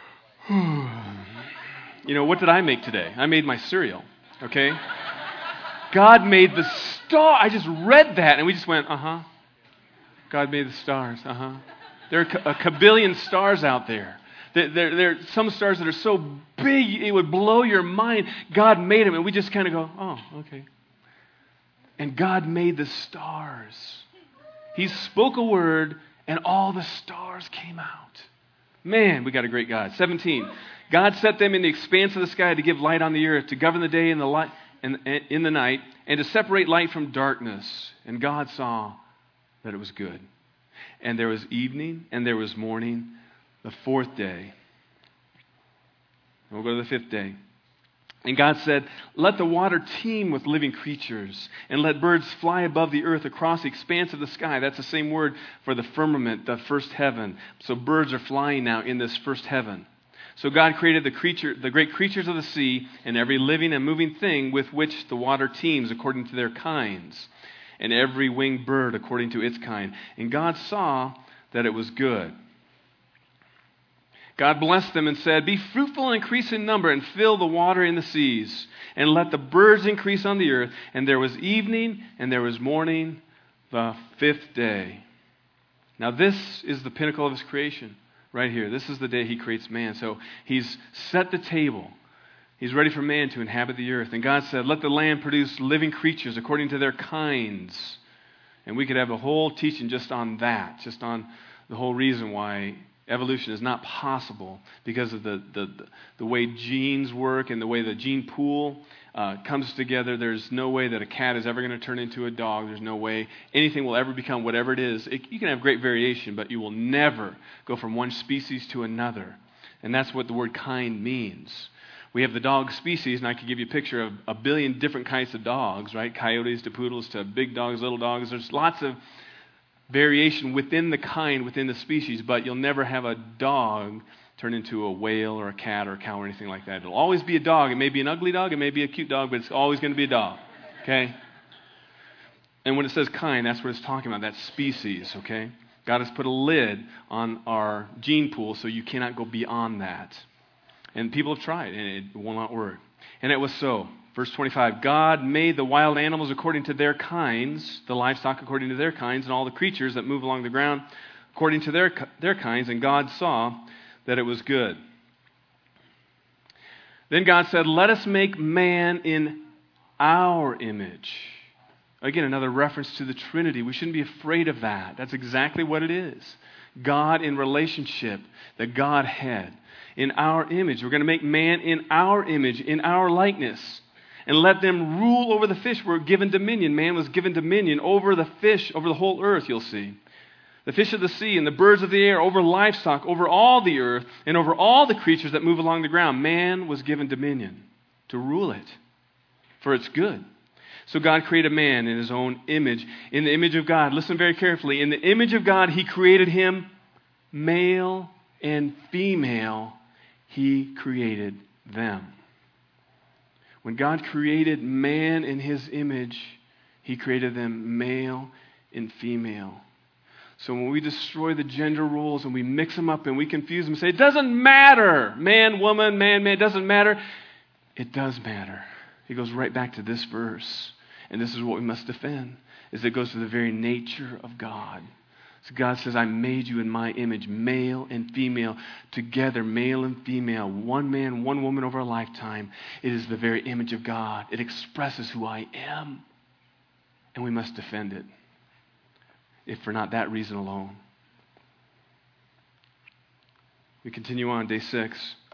What did I make today? I made my cereal, okay? God made the star. I just read that, and we just went, God made the stars, There are a kabillion stars out there. There are some stars that are so big, it would blow your mind. God made them, and we just kind of go, oh, okay. And God made the stars. He spoke a word, and all the stars came out. Man, we got a great God. 17. God set them in the expanse of the sky to give light on the earth, to govern the day and the light in the night, and to separate light from darkness. And God saw that it was good. And there was evening, and there was morning, the 4th day. And we'll go to the 5th day. And God said, let the water teem with living creatures, and let birds fly above the earth across the expanse of the sky. That's the same word for the firmament, the first heaven. So birds are flying now in this first heaven. So God created the great creatures of the sea, and every living and moving thing with which the water teems according to their kinds, and every winged bird according to its kind. And God saw that it was good. God blessed them and said, be fruitful and increase in number, and fill the water in the seas, and let the birds increase on the earth. And there was evening, and there was morning, the 5th day. Now this is the pinnacle of his creation, right here. This is the day he creates man. So he's set the table. He's ready for man to inhabit the earth. And God said, let the land produce living creatures according to their kinds. And we could have a whole teaching just on that, just on the whole reason why evolution is not possible, because of the way genes work and the way the gene pool comes together. There's no way that a cat is ever going to turn into a dog. There's no way anything will ever become whatever it is. You can have great variation, but you will never go from one species to another. And that's what the word kind means. We have the dog species, and I could give you a picture of a billion different kinds of dogs, right? Coyotes to poodles to big dogs, little dogs. There's lots of variation within the kind, within the species, but you'll never have a dog turn into a whale or a cat or a cow or anything like that. It'll always be a dog. It may be an ugly dog, it may be a cute dog, but it's always going to be a dog, okay? And when it says kind, that's what it's talking about, that species, okay? God has put a lid on our gene pool, so you cannot go beyond that. And people have tried, and it will not work. And it was so. Verse 25, God made the wild animals according to their kinds, the livestock according to their kinds, and all the creatures that move along the ground according to their kinds, and God saw that it was good. Then God said, let us make man in our image. Again, another reference to the Trinity. We shouldn't be afraid of that. That's exactly what it is. God in relationship, the Godhead. In our image. We're going to make man in our image, in our likeness. And let them rule over the fish. We're given dominion. Man was given dominion over the fish, over the whole earth, you'll see. The fish of the sea and the birds of the air, over livestock, over all the earth, and over all the creatures that move along the ground. Man was given dominion to rule it, for it's good. So God created man in his own image. In the image of God, listen very carefully. In the image of God, he created him, male and female, he created them. When God created man in his image, he created them male and female. So when we destroy the gender roles and we mix them up and we confuse them and say, it doesn't matter, man, woman, man, it doesn't matter. It does matter. He goes right back to this verse. And this is what we must defend, is it goes to the very nature of God. So God says, I made you in my image, male and female, together, male and female, one man, one woman over a lifetime. It is the very image of God. It expresses who I am. And we must defend it, if for not that reason alone. We continue on, day 6.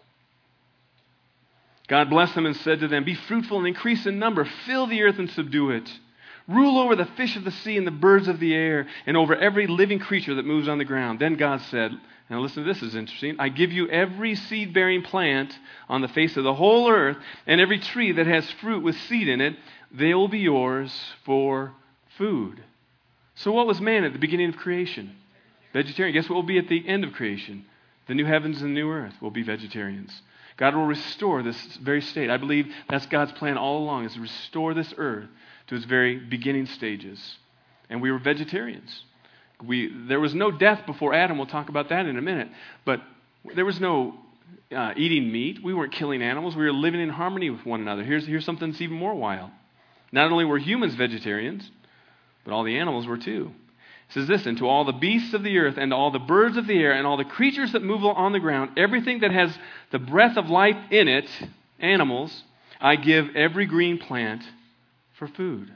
God blessed them and said to them, be fruitful and increase in number, fill the earth and subdue it. Rule over the fish of the sea and the birds of the air, and over every living creature that moves on the ground. Then God said, now listen to this, is interesting. I give you every seed-bearing plant on the face of the whole earth, and every tree that has fruit with seed in it, they will be yours for food. So what was man at the beginning of creation? Vegetarian. Guess what will be at the end of creation? The new heavens and the new earth will be vegetarians. God will restore this very state. I believe that's God's plan all along, is to restore this earth to its very beginning stages. And we were vegetarians. There was no death before Adam. We'll talk about that in a minute. But there was no eating meat. We weren't killing animals. We were living in harmony with one another. Here's something that's even more wild. Not only were humans vegetarians, but all the animals were too. It says this, and to all the beasts of the earth and all the birds of the air and all the creatures that move on the ground, everything that has the breath of life in it, animals, I give every green plant for food.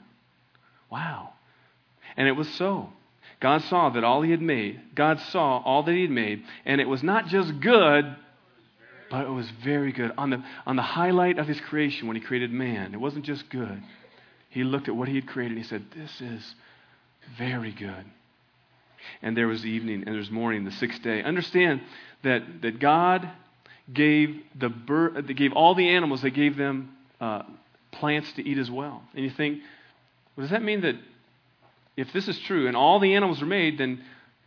Wow. And it was so. God saw that all he had made. God saw all that he had made, and it was not just good, but it was very good. On the highlight of his creation, when he created man, it wasn't just good. He looked at what he had created and he said, this is very good. And there was evening and there was morning, the sixth day. Understand that God gave gave all the animals, they gave them plants to eat as well. And you think, well, does that mean that if this is true and all the animals are made, then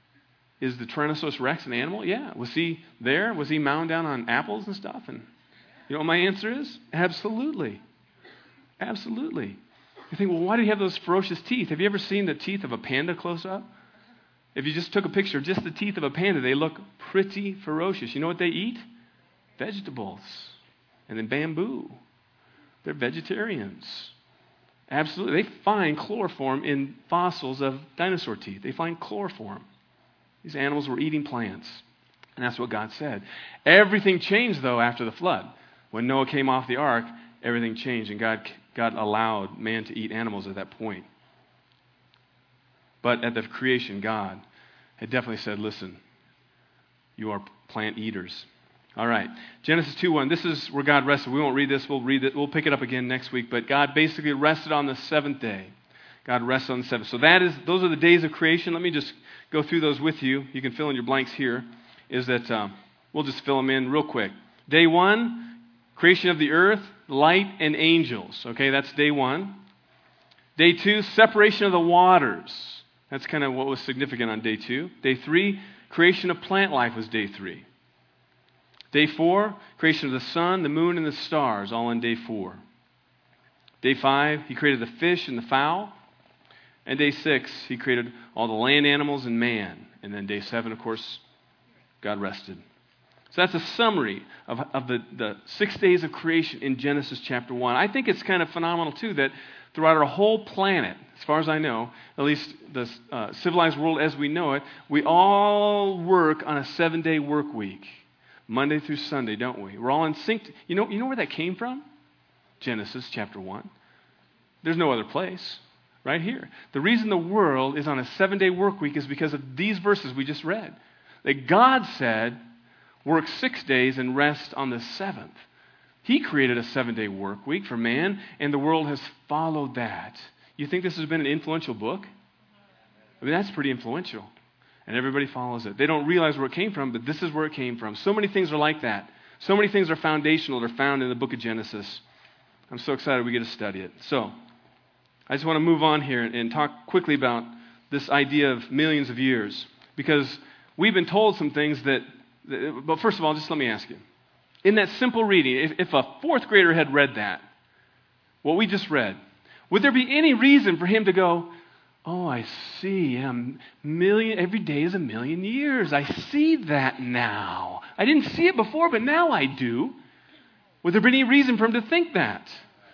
is the Tyrannosaurus Rex an animal? Yeah. Was he there? Was he mowing down on apples and stuff? And you know what my answer is? Absolutely. Absolutely. You think, well, why do you have those ferocious teeth? Have you ever seen the teeth of a panda close up? If you just took a picture of just the teeth of a panda, they look pretty ferocious. You know what they eat? Vegetables. And then bamboo. They're vegetarians. Absolutely. They find chloroform in fossils of dinosaur teeth. They find chloroform. These animals were eating plants. And that's what God said. Everything changed, though, after the flood. When Noah came off the ark, everything changed, and God allowed man to eat animals at that point. But at the creation, God had definitely said, listen, you are plant eaters. All right, Genesis 2:1. This is where God rested. We won't read this. We'll read it. We'll pick it up again next week. But God basically rested on the seventh day. God rested on the seventh. So those are the days of creation. Let me just go through those with you. You can fill in your blanks here. Is that we'll just fill them in real quick. Day 1, creation of the earth, light, and angels. Okay, that's day 1. Day 2, separation of the waters. That's kind of what was significant on day 2. Day 3, creation of plant life was day 3. Day 4, creation of the sun, the moon, and the stars, all on day 4. Day 5, he created the fish and the fowl. And day 6, he created all the land animals and man. And then day 7, of course, God rested. So that's a summary of the 6 days of creation in Genesis chapter 1. I think it's kind of phenomenal, too, that throughout our whole planet, as far as I know, at least the civilized world as we know it, we all work on a 7-day work week. Monday through Sunday, don't we? We're all in sync. You know where that came from? Genesis chapter 1. There's no other place. Right here. The reason the world is on a 7-day work week is because of these verses we just read. That God said, work 6 days and rest on the 7th. He created a 7-day work week for man, and the world has followed that. You think this has been an influential book? I mean, that's pretty influential. And everybody follows it. They don't realize where it came from, but this is where it came from. So many things are like that. So many things are foundational. They're found in the book of Genesis. I'm so excited we get to study it. So, I just want to move on here and talk quickly about this idea of millions of years. Because we've been told some things but first of all, just let me ask you. In that simple reading, if a fourth grader had read that, what we just read, would there be any reason for him to go, oh, I see, every day is a million years. I see that now. I didn't see it before, but now I do. Would there be any reason for him to think that?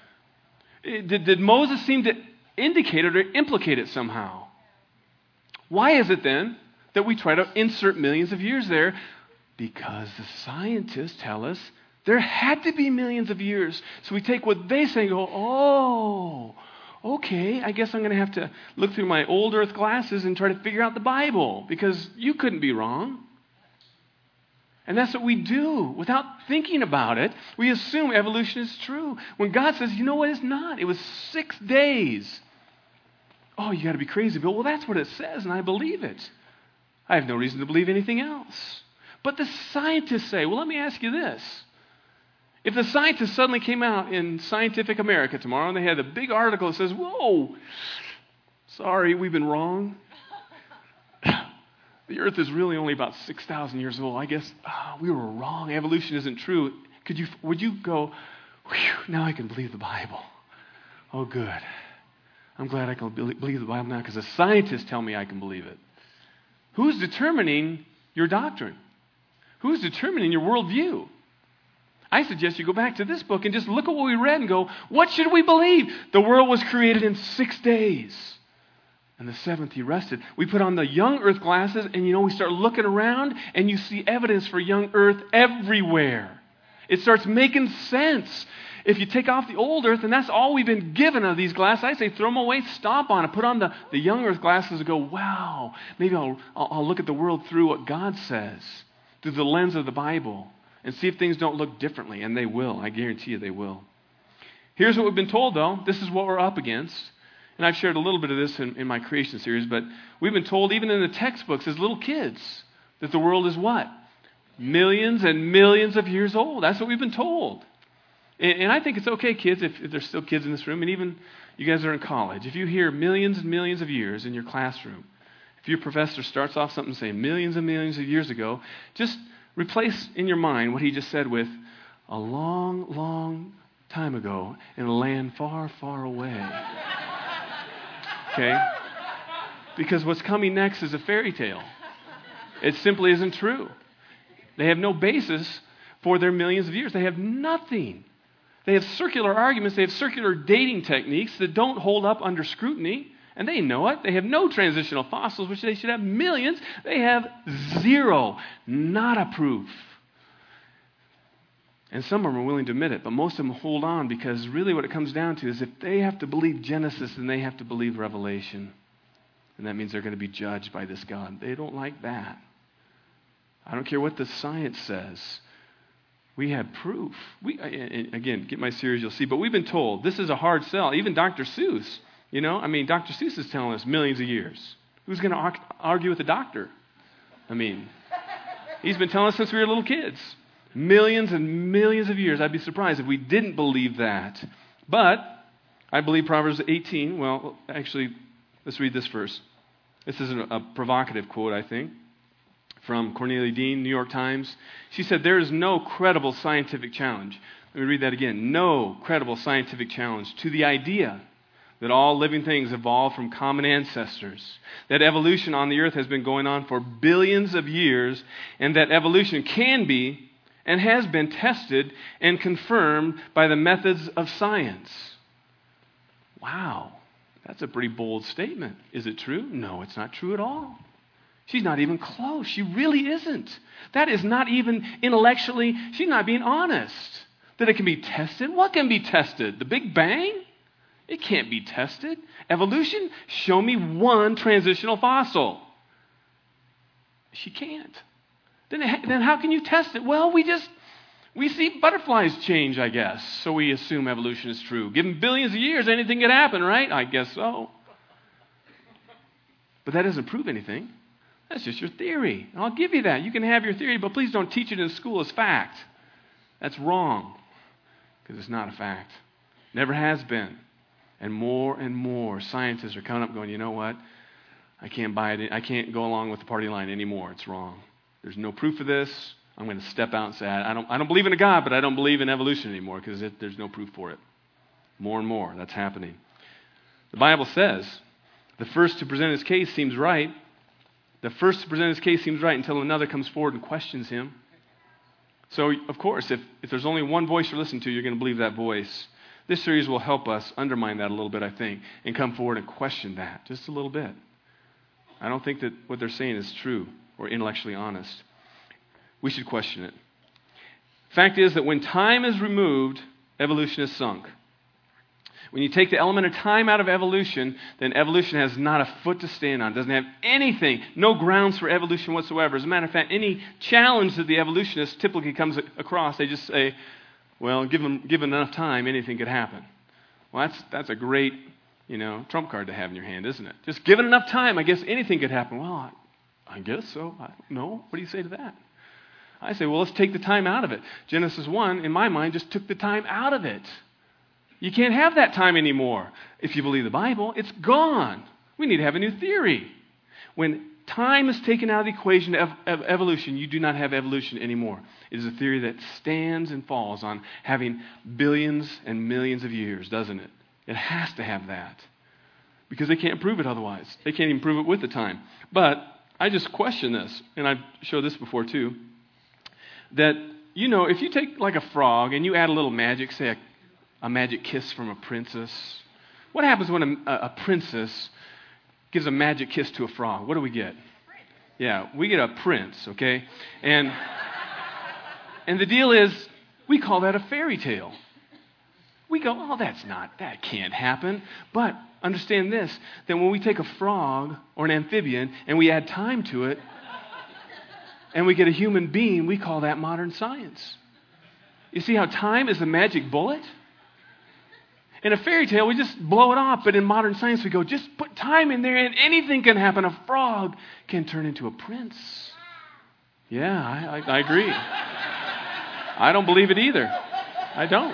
Did Moses seem to indicate it or implicate it somehow? Why is it then that we try to insert millions of years there? Because the scientists tell us there had to be millions of years. So we take what they say and go, oh, okay, I guess I'm going to have to look through my old earth glasses and try to figure out the Bible, because you couldn't be wrong. And that's what we do. Without thinking about it, we assume evolution is true. When God says, you know what, it's not. It was 6 days. Oh, you got to be crazy, Bill. Well, that's what it says, and I believe it. I have no reason to believe anything else. But the scientists say, well, let me ask you this. If the scientists suddenly came out in Scientific America tomorrow and they had a big article that says, whoa, sorry, we've been wrong. The earth is really only about 6,000 years old. I guess we were wrong. Evolution isn't true. Would you go, whew, now I can believe the Bible. Oh, good. I'm glad I can believe the Bible now because the scientists tell me I can believe it. Who's determining your doctrine? Who's determining your worldview? I suggest you go back to this book and just look at what we read and go, what should we believe? The world was created in 6 days. And the seventh he rested. We put on the young earth glasses and we start looking around and you see evidence for young earth everywhere. It starts making sense. If you take off the old earth, and that's all we've been given of these glasses, I say throw them away, stomp on it, put on the young earth glasses and go, wow, maybe I'll look at the world through what God says, through the lens of the Bible, and see if things don't look differently. And they will. I guarantee you they will. Here's what we've been told, though. This is what we're up against. And I've shared a little bit of this in my creation series, but we've been told even in the textbooks as little kids that the world is what? Millions and millions of years old. That's what we've been told. And I think it's okay, kids, if there's still kids in this room, and even you guys are in college, if you hear millions and millions of years in your classroom, if your professor starts off something saying millions and millions of years ago, just replace in your mind what he just said with a long, long time ago in a land far, far away. Okay? Because what's coming next is a fairy tale. It simply isn't true. They have no basis for their millions of years. They have nothing. They have circular arguments. They have circular dating techniques that don't hold up under scrutiny, and they know it. They have no transitional fossils, which they should have millions. They have zero, not a proof. And some of them are willing to admit it, but most of them hold on because really what it comes down to is if they have to believe Genesis, then they have to believe Revelation. And that means they're going to be judged by this God. They don't like that. I don't care what the science says. We have proof. Again, get my series, you'll see. But we've been told this is a hard sell. Even Dr. Seuss, Dr. Seuss is telling us millions of years. Who's going to argue with the doctor? He's been telling us since we were little kids. Millions and millions of years. I'd be surprised if we didn't believe that. But I believe Proverbs 18. Well, actually, let's read this first. This is a provocative quote, I think, from Cornelia Dean, New York Times. She said, there is no credible scientific challenge. Let me read that again. No credible scientific challenge to the idea that all living things evolved from common ancestors, that evolution on the earth has been going on for billions of years, and that evolution can be and has been tested and confirmed by the methods of science. Wow, that's a pretty bold statement. Is it true? No, it's not true at all. She's not even close. She really isn't. That is not even intellectually, she's not being honest. That it can be tested? What can be tested? The Big Bang? It can't be tested. Evolution? Show me one transitional fossil. She can't. Then how can you test it? Well, we see butterflies change, I guess. So we assume evolution is true. Given billions of years, anything could happen, right? I guess so. But that doesn't prove anything. That's just your theory. And I'll give you that. You can have your theory, but please don't teach it in school as fact. That's wrong. Because it's not a fact. Never has been. And more scientists are coming up going, you know what? I can't buy it. I can't go along with the party line anymore. It's wrong. There's no proof of this. I'm going to step out and say, I don't believe in a God, but I don't believe in evolution anymore because there's no proof for it. More and more, that's happening. The Bible says the first to present his case seems right. The first to present his case seems right until another comes forward and questions him. So, of course, if there's only one voice you're listening to, you're going to believe that voice. This series will help us undermine that a little bit, I think, and come forward and question that just a little bit. I don't think that what they're saying is true or intellectually honest. We should question it. Fact is that when time is removed, evolution is sunk. When you take the element of time out of evolution, then evolution has not a foot to stand on. It doesn't have anything, no grounds for evolution whatsoever. As a matter of fact, any challenge that the evolutionist typically comes across, they just say, well, given enough time, anything could happen. Well, that's a great, trump card to have in your hand, isn't it? Just given enough time, I guess anything could happen. Well, I guess so. I don't know. What do you say to that? I say, well, let's take the time out of it. Genesis 1, in my mind, just took the time out of it. You can't have that time anymore. If you believe the Bible, it's gone. We need to have a new theory. When time is taken out of the equation of evolution, you do not have evolution anymore. It is a theory that stands and falls on having billions and millions of years, doesn't it? It has to have that. Because they can't prove it otherwise. They can't even prove it with the time. But I just question this, and I've showed this before too, that, if you take like a frog and you add a little magic, say a magic kiss from a princess. What happens when a princess gives a magic kiss to a frog? What do we get? Yeah, we get a prince, okay? And the deal is, we call that a fairy tale. We go, oh, that can't happen. But understand this, that when we take a frog or an amphibian and we add time to it, and we get a human being, we call that modern science. You see how time is the magic bullet? In a fairy tale, we just blow it off, but in modern science, we go, just put time in there and anything can happen. A frog can turn into a prince. Yeah, I agree. I don't believe it either. I don't.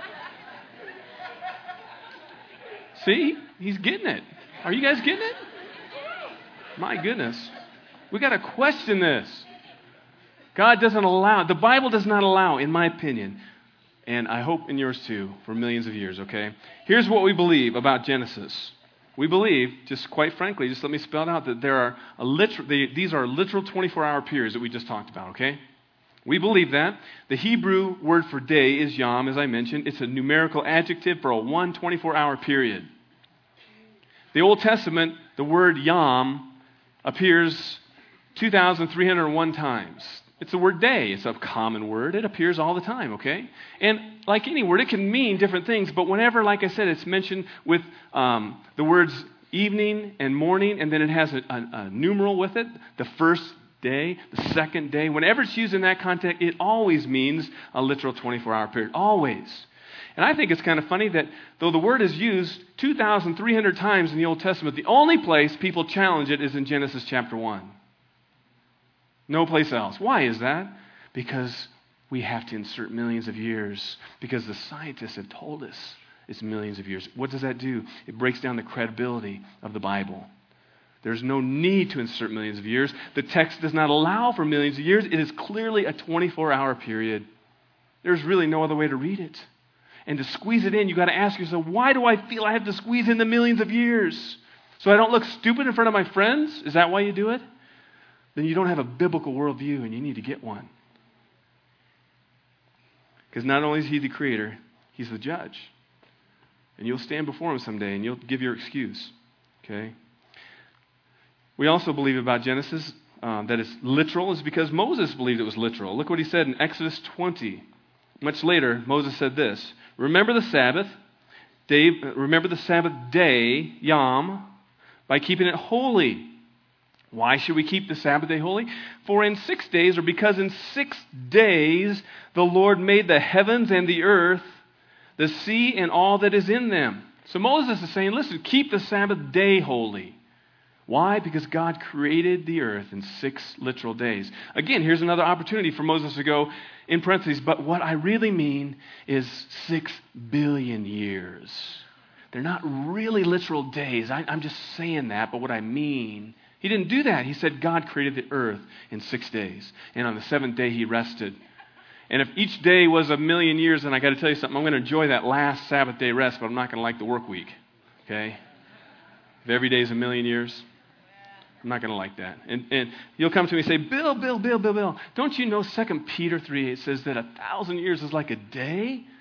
See? He's getting it. Are you guys getting it? My goodness. We got to question this. God doesn't allow, the Bible does not allow, in my opinion, and I hope in yours too, for millions of years, okay? Here's what we believe about Genesis. We believe, just quite frankly, just let me spell it out, that there are these are literal 24-hour periods that we just talked about, okay? We believe that. The Hebrew word for day is yom, as I mentioned. It's a numerical adjective for a 24-hour period. The Old Testament, the word yom appears 2,301 times. It's the word day. It's a common word. It appears all the time, okay? And like any word, it can mean different things, but whenever, like I said, it's mentioned with the words evening and morning, and then it has a numeral with it, the first day, the second day, whenever it's used in that context, it always means a literal 24-hour period. Always. And I think it's kind of funny that though the word is used 2,300 times in the Old Testament, the only place people challenge it is in Genesis chapter 1. No place else. Why is that? Because we have to insert millions of years. Because the scientists have told us it's millions of years. What does that do? It breaks down the credibility of the Bible. There's no need to insert millions of years. The text does not allow for millions of years. It is clearly a 24-hour period. There's really no other way to read it. And to squeeze it in, you've got to ask yourself, why do I feel I have to squeeze in the millions of years? So I don't look stupid in front of my friends? Is that why you do it? Then you don't have a biblical worldview and you need to get one. Because not only is He the creator, He's the judge. And you'll stand before Him someday and you'll give your excuse. Okay? We also believe about Genesis that it's literal is because Moses believed it was literal. Look what he said in Exodus 20. Much later, Moses said this, remember the Sabbath day, Yom, by keeping it holy. Why should we keep the Sabbath day holy? For in 6 days, or because in 6 days, the Lord made the heavens and the earth, the sea and all that is in them. So Moses is saying, listen, keep the Sabbath day holy. Why? Because God created the earth in 6 literal days. Again, here's another opportunity for Moses to go in parentheses, but what I really mean is 6 billion years. They're not really literal days. I'm just saying that, but what I mean, He didn't do that. He said God created the earth in 6 days, and on the 7th day He rested. And if each day was 1,000,000 years, then I got to tell you something, I'm going to enjoy that last Sabbath day rest, but I'm not going to like the work week. Okay? If every day is 1,000,000 years, I'm not going to like that. And you'll come to me and say, Bill, don't you know 2 Peter 3:8 says that 1,000 years is like a day?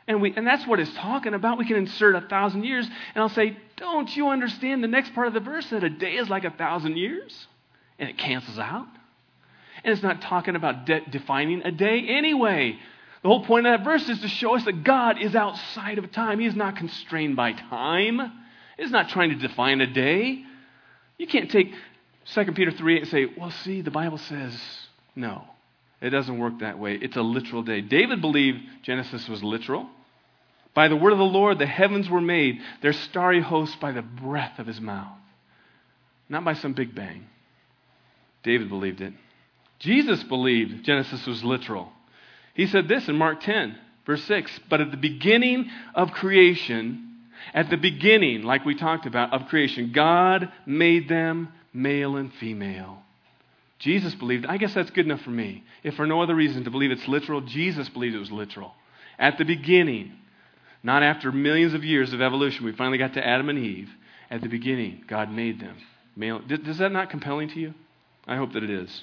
And that's what it's talking about. We can insert 1,000 years, and I'll say, don't you understand the next part of the verse that a day is like 1,000 years? And it cancels out. And it's not talking about defining a day anyway. The whole point of that verse is to show us that God is outside of time. He is not constrained by time. He's not trying to define a day. You can't take 2 Peter 3:8 and say, well, see, the Bible says no. It doesn't work that way. It's a literal day. David believed Genesis was literal. By the word of the Lord, the heavens were made, their starry host by the breath of his mouth. Not by some big bang. David believed it. Jesus believed Genesis was literal. He said this in Mark 10, verse 6, but at the beginning of creation, at the beginning, like we talked about, of creation, God made them male and female. Jesus believed, I guess that's good enough for me. If for no other reason to believe it's literal, Jesus believed it was literal. At the beginning, not after millions of years of evolution, we finally got to Adam and Eve. At the beginning, God made them male. Is that not compelling to you? I hope that it is.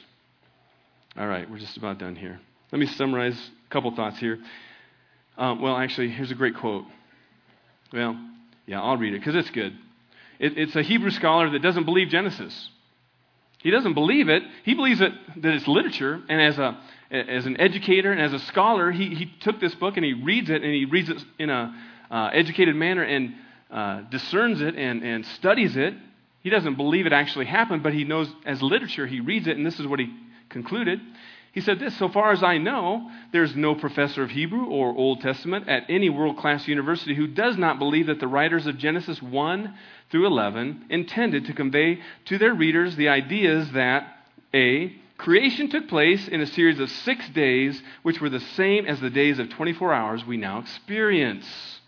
All right, we're just about done here. Let me summarize a couple thoughts here. Actually, here's a great quote. Well, yeah, I'll read it because it's good. It's a Hebrew scholar that doesn't believe Genesis. He doesn't believe it. He believes that it's literature, and as an educator and as a scholar, he took this book and he reads it in a educated manner and discerns it and studies it. He doesn't believe it actually happened, but he knows as literature, he reads it, and this is what he concluded. He said this, so far as I know, there's no professor of Hebrew or Old Testament at any world-class university who does not believe that the writers of Genesis 1 through 11 intended to convey to their readers the ideas that, A, creation took place in a series of 6 days, which were the same as the days of 24 hours we now experience.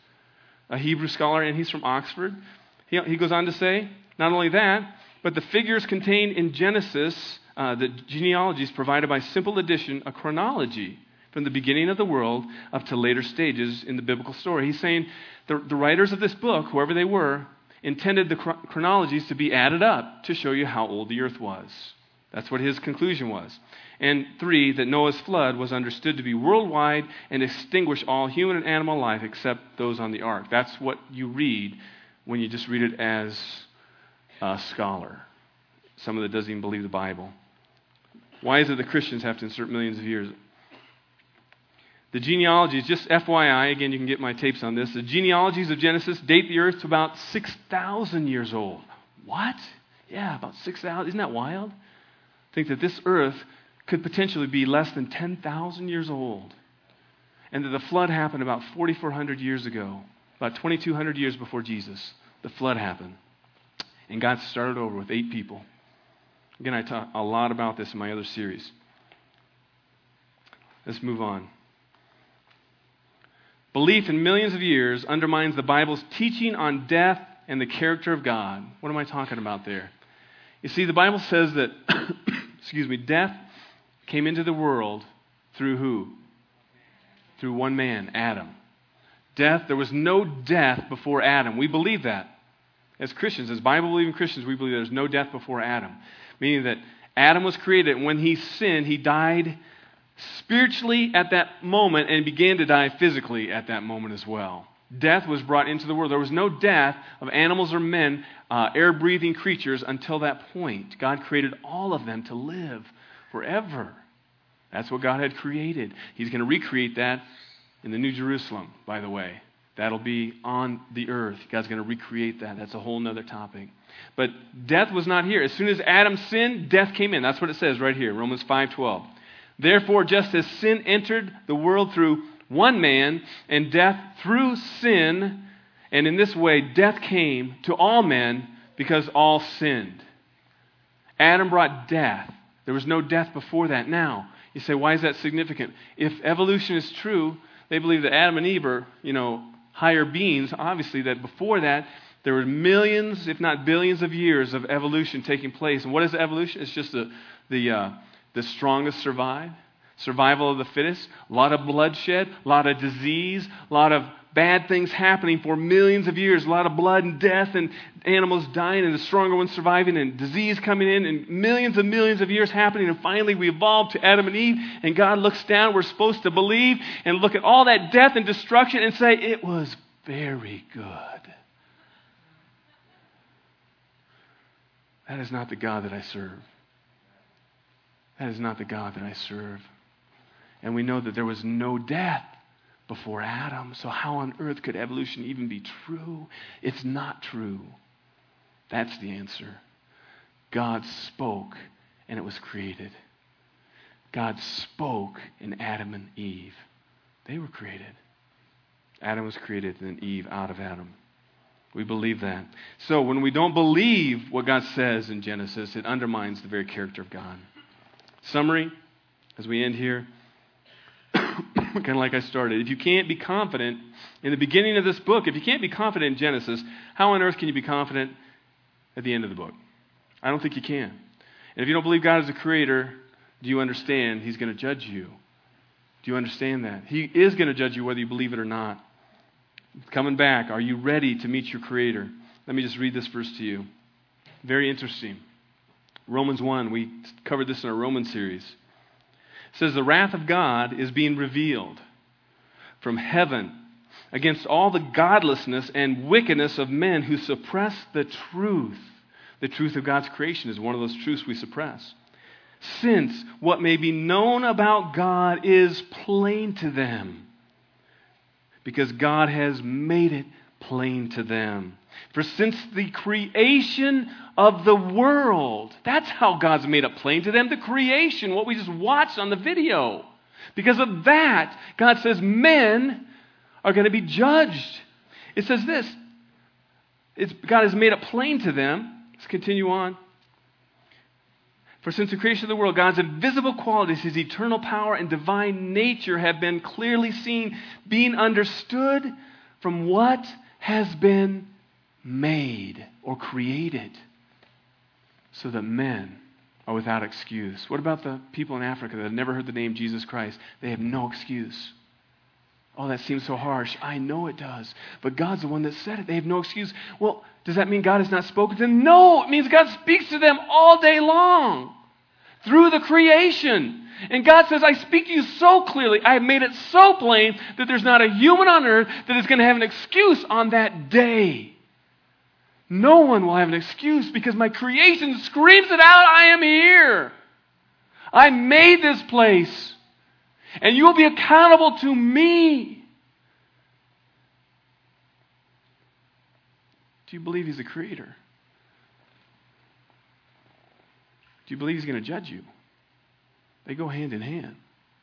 A Hebrew scholar, and he's from Oxford, he goes on to say, not only that, but the figures contained in Genesis, the genealogies provided by simple addition, a chronology from the beginning of the world up to later stages in the biblical story. He's saying the writers of this book, whoever they were, intended the chronologies to be added up to show you how old the earth was. That's what his conclusion was. And 3, that Noah's flood was understood to be worldwide and extinguish all human and animal life except those on the ark. That's what you read when you just read it as a scholar. Someone that doesn't even believe the Bible. Why is it that Christians have to insert millions of years? The genealogies, just FYI, again, you can get my tapes on this. The genealogies of Genesis date the earth to about 6,000 years old. What? Yeah, about 6,000. Isn't that wild? Think that this earth could potentially be less than 10,000 years old. And that the flood happened about 4,400 years ago, about 2,200 years before Jesus. The flood happened. And God started over with 8 people. Again, I talk a lot about this in my other series. Let's move on. Belief in millions of years undermines the Bible's teaching on death and the character of God. What am I talking about there? You see, the Bible says that, death came into the world through who? Through one man, Adam. There was no death before Adam. We believe that. As Christians, as Bible-believing Christians, we believe there's no death before Adam. Meaning that Adam was created, and when he sinned, he died spiritually at that moment and began to die physically at that moment as well. Death was brought into the world. There was no death of animals or men, air-breathing creatures until that point. God created all of them to live forever. That's what God had created. He's going to recreate that in the New Jerusalem, by the way. That'll be on the earth. God's going to recreate that. That's a whole other topic. But death was not here. As soon as Adam sinned, death came in. That's what it says right here, Romans 5:12. Therefore, just as sin entered the world through one man, and death through sin, and in this way death came to all men because all sinned. Adam brought death. There was no death before that. Now, you say, why is that significant? If evolution is true, they believe that Adam and Eve are, higher beings. Obviously, that before that, there were millions, if not billions of years of evolution taking place. And what is evolution? It's just the strongest survive. Survival of the fittest, a lot of bloodshed, a lot of disease, a lot of bad things happening for millions of years, a lot of blood and death and animals dying and the stronger ones surviving and disease coming in and millions of years happening, and finally we evolved to Adam and Eve, and God looks down, we're supposed to believe and look at all that death and destruction and say, it was very good. That is not the God that I serve. That is not the God that I serve. And we know that there was no death before Adam. So how on earth could evolution even be true? It's not true. That's the answer. God spoke and it was created. God spoke in Adam and Eve. They were created. Adam was created and then Eve out of Adam. We believe that. So when we don't believe what God says in Genesis, it undermines the very character of God. Summary, as we end here, kind of like I started. If you can't be confident in the beginning of this book, if you can't be confident in Genesis, how on earth can you be confident at the end of the book? I don't think you can. And if you don't believe God is a creator, do you understand He's going to judge you? Do you understand that? He is going to judge you whether you believe it or not. Coming back, are you ready to meet your Creator? Let me just read this verse to you. Very interesting. Romans 1, we covered this in our Romans series. It says, the wrath of God is being revealed from heaven against all the godlessness and wickedness of men who suppress the truth. The truth of God's creation is one of those truths we suppress. Since what may be known about God is plain to them, because God has made it plain to them. For since the creation of the world, that's how God's made it plain to them, the creation, what we just watched on the video. Because of that, God says men are going to be judged. It says this, God has made it plain to them. Let's continue on. For since the creation of the world, God's invisible qualities, His eternal power and divine nature have been clearly seen, being understood from what has been made or created, so that men are without excuse. What about the people in Africa that have never heard the name Jesus Christ? They have no excuse. Oh, that seems so harsh. I know it does. But God's the one that said it. They have no excuse. Well, does that mean God has not spoken to them? No, it means God speaks to them all day long through the creation. And God says, I speak to you so clearly, I have made it so plain that there's not a human on earth that is going to have an excuse on that day. No one will have an excuse because my creation screams it out, I am here. I made this place. And you will be accountable to me. Do you believe He's a creator? Do you believe He's going to judge you? They go hand in hand.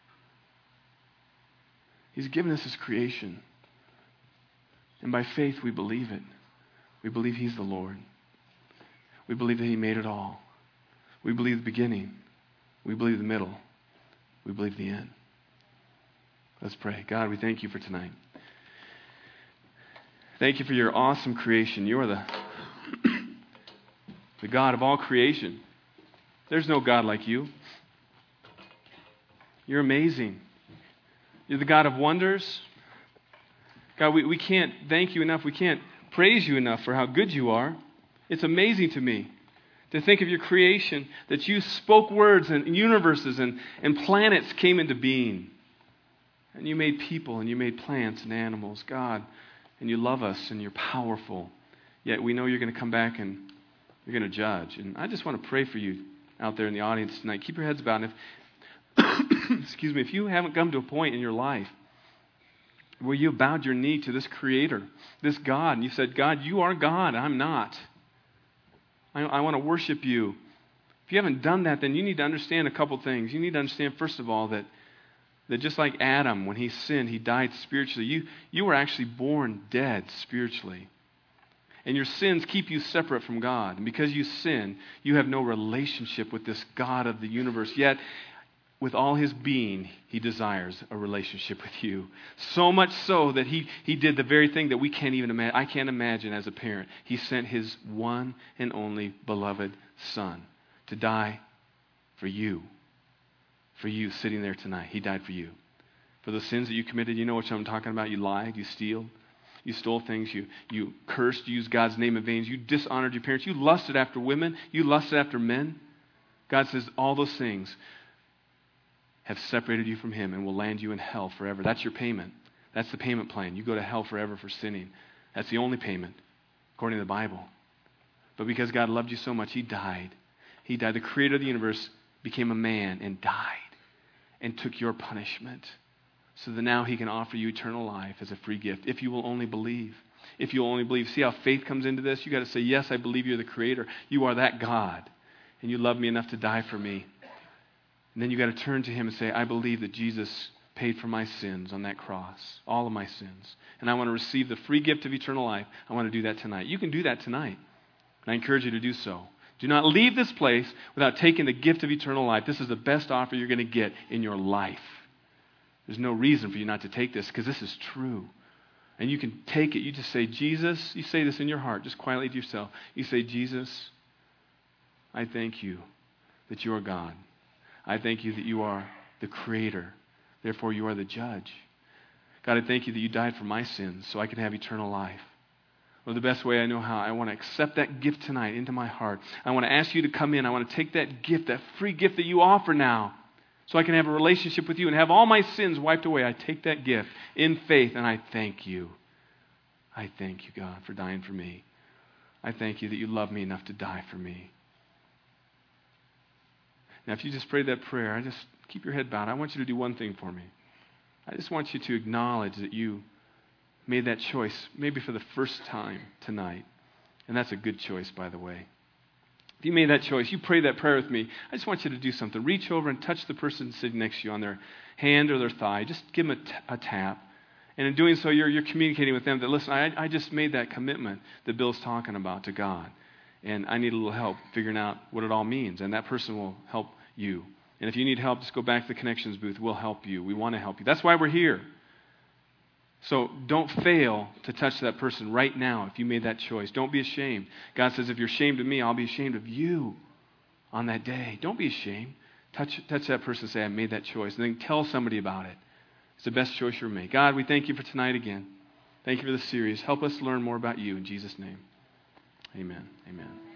He's given us His creation. And by faith we believe it. We believe He's the Lord. We believe that He made it all. We believe the beginning. We believe the middle. We believe the end. Let's pray. God, we thank You for tonight. Thank You for Your awesome creation. You are the God of all creation. There's no God like You. You're amazing. You're the God of wonders. God, we can't thank You enough. We can't praise You enough for how good You are. It's amazing to me to think of Your creation, that You spoke words and universes and planets came into being. And You made people and You made plants and animals, God. And You love us and You're powerful. Yet we know You're going to come back and You're going to judge. And I just want to pray for you out there in the audience tonight. Keep your heads bowed. And if you haven't come to a point in your life where you bowed your knee to this Creator, this God, and you said, God, You are God, I'm not. I want to worship You. If you haven't done that, then you need to understand a couple things. You need to understand, first of all, that just like Adam, when he sinned, he died spiritually. You were actually born dead spiritually. And your sins keep you separate from God. And because you sin, you have no relationship with this God of the universe. Yet, with all His being, He desires a relationship with you. So much so that He did the very thing that we can't even imagine. I can't imagine as a parent. He sent His one and only beloved Son to die for you. for you sitting there tonight. He died for you. For the sins that you committed, you know what I'm talking about. You lied, you stole things, you cursed, you used God's name in vain, you dishonored your parents, you lusted after women, you lusted after men. God says all those things have separated you from Him and will land you in hell forever. That's your payment. That's the payment plan. You go to hell forever for sinning. That's the only payment, according to the Bible. But because God loved you so much, He died. He died. The creator of the universe became a man and died and took your punishment so that now He can offer you eternal life as a free gift if you will only believe. If you will only believe. See how faith comes into this? You got to say, yes, I believe You're the creator. You are that God. And You love me enough to die for me. And then you got to turn to Him and say, I believe that Jesus paid for my sins on that cross, all of my sins. And I want to receive the free gift of eternal life. I want to do that tonight. You can do that tonight. And I encourage you to do so. Do not leave this place without taking the gift of eternal life. This is the best offer you're going to get in your life. There's no reason for you not to take this because this is true. And you can take it. You just say, Jesus, you say this in your heart, just quietly to yourself. You say, Jesus, I thank You that You are God. I thank You that You are the creator. Therefore, You are the judge. God, I thank You that You died for my sins so I can have eternal life. Or the best way I know how, I want to accept that gift tonight into my heart. I want to ask You to come in. I want to take that gift, that free gift that You offer now, so I can have a relationship with You and have all my sins wiped away. I take that gift in faith and I thank You. I thank You, God, for dying for me. I thank You that You love me enough to die for me. Now, if you just prayed that prayer, I just keep your head bowed. I want you to do one thing for me. I just want you to acknowledge that you made that choice, maybe for the first time tonight. And that's a good choice, by the way. If you made that choice, you prayed that prayer with me, I just want you to do something. Reach over and touch the person sitting next to you on their hand or their thigh. Just give them a tap. And in doing so, you're communicating with them that, listen, I just made that commitment that Bill's talking about to God. And I need a little help figuring out what it all means. And that person will help you. And if you need help, just go back to the connections booth. We'll help you. We want to help you. That's why we're here. So don't fail to touch that person right now if you made that choice. Don't be ashamed. God says, if you're ashamed of me, I'll be ashamed of you on that day. Don't be ashamed. Touch that person and say, I made that choice. And then tell somebody about it. It's the best choice you ever made. God, we thank You for tonight again. Thank You for this series. Help us learn more about You in Jesus' name. Amen. Amen.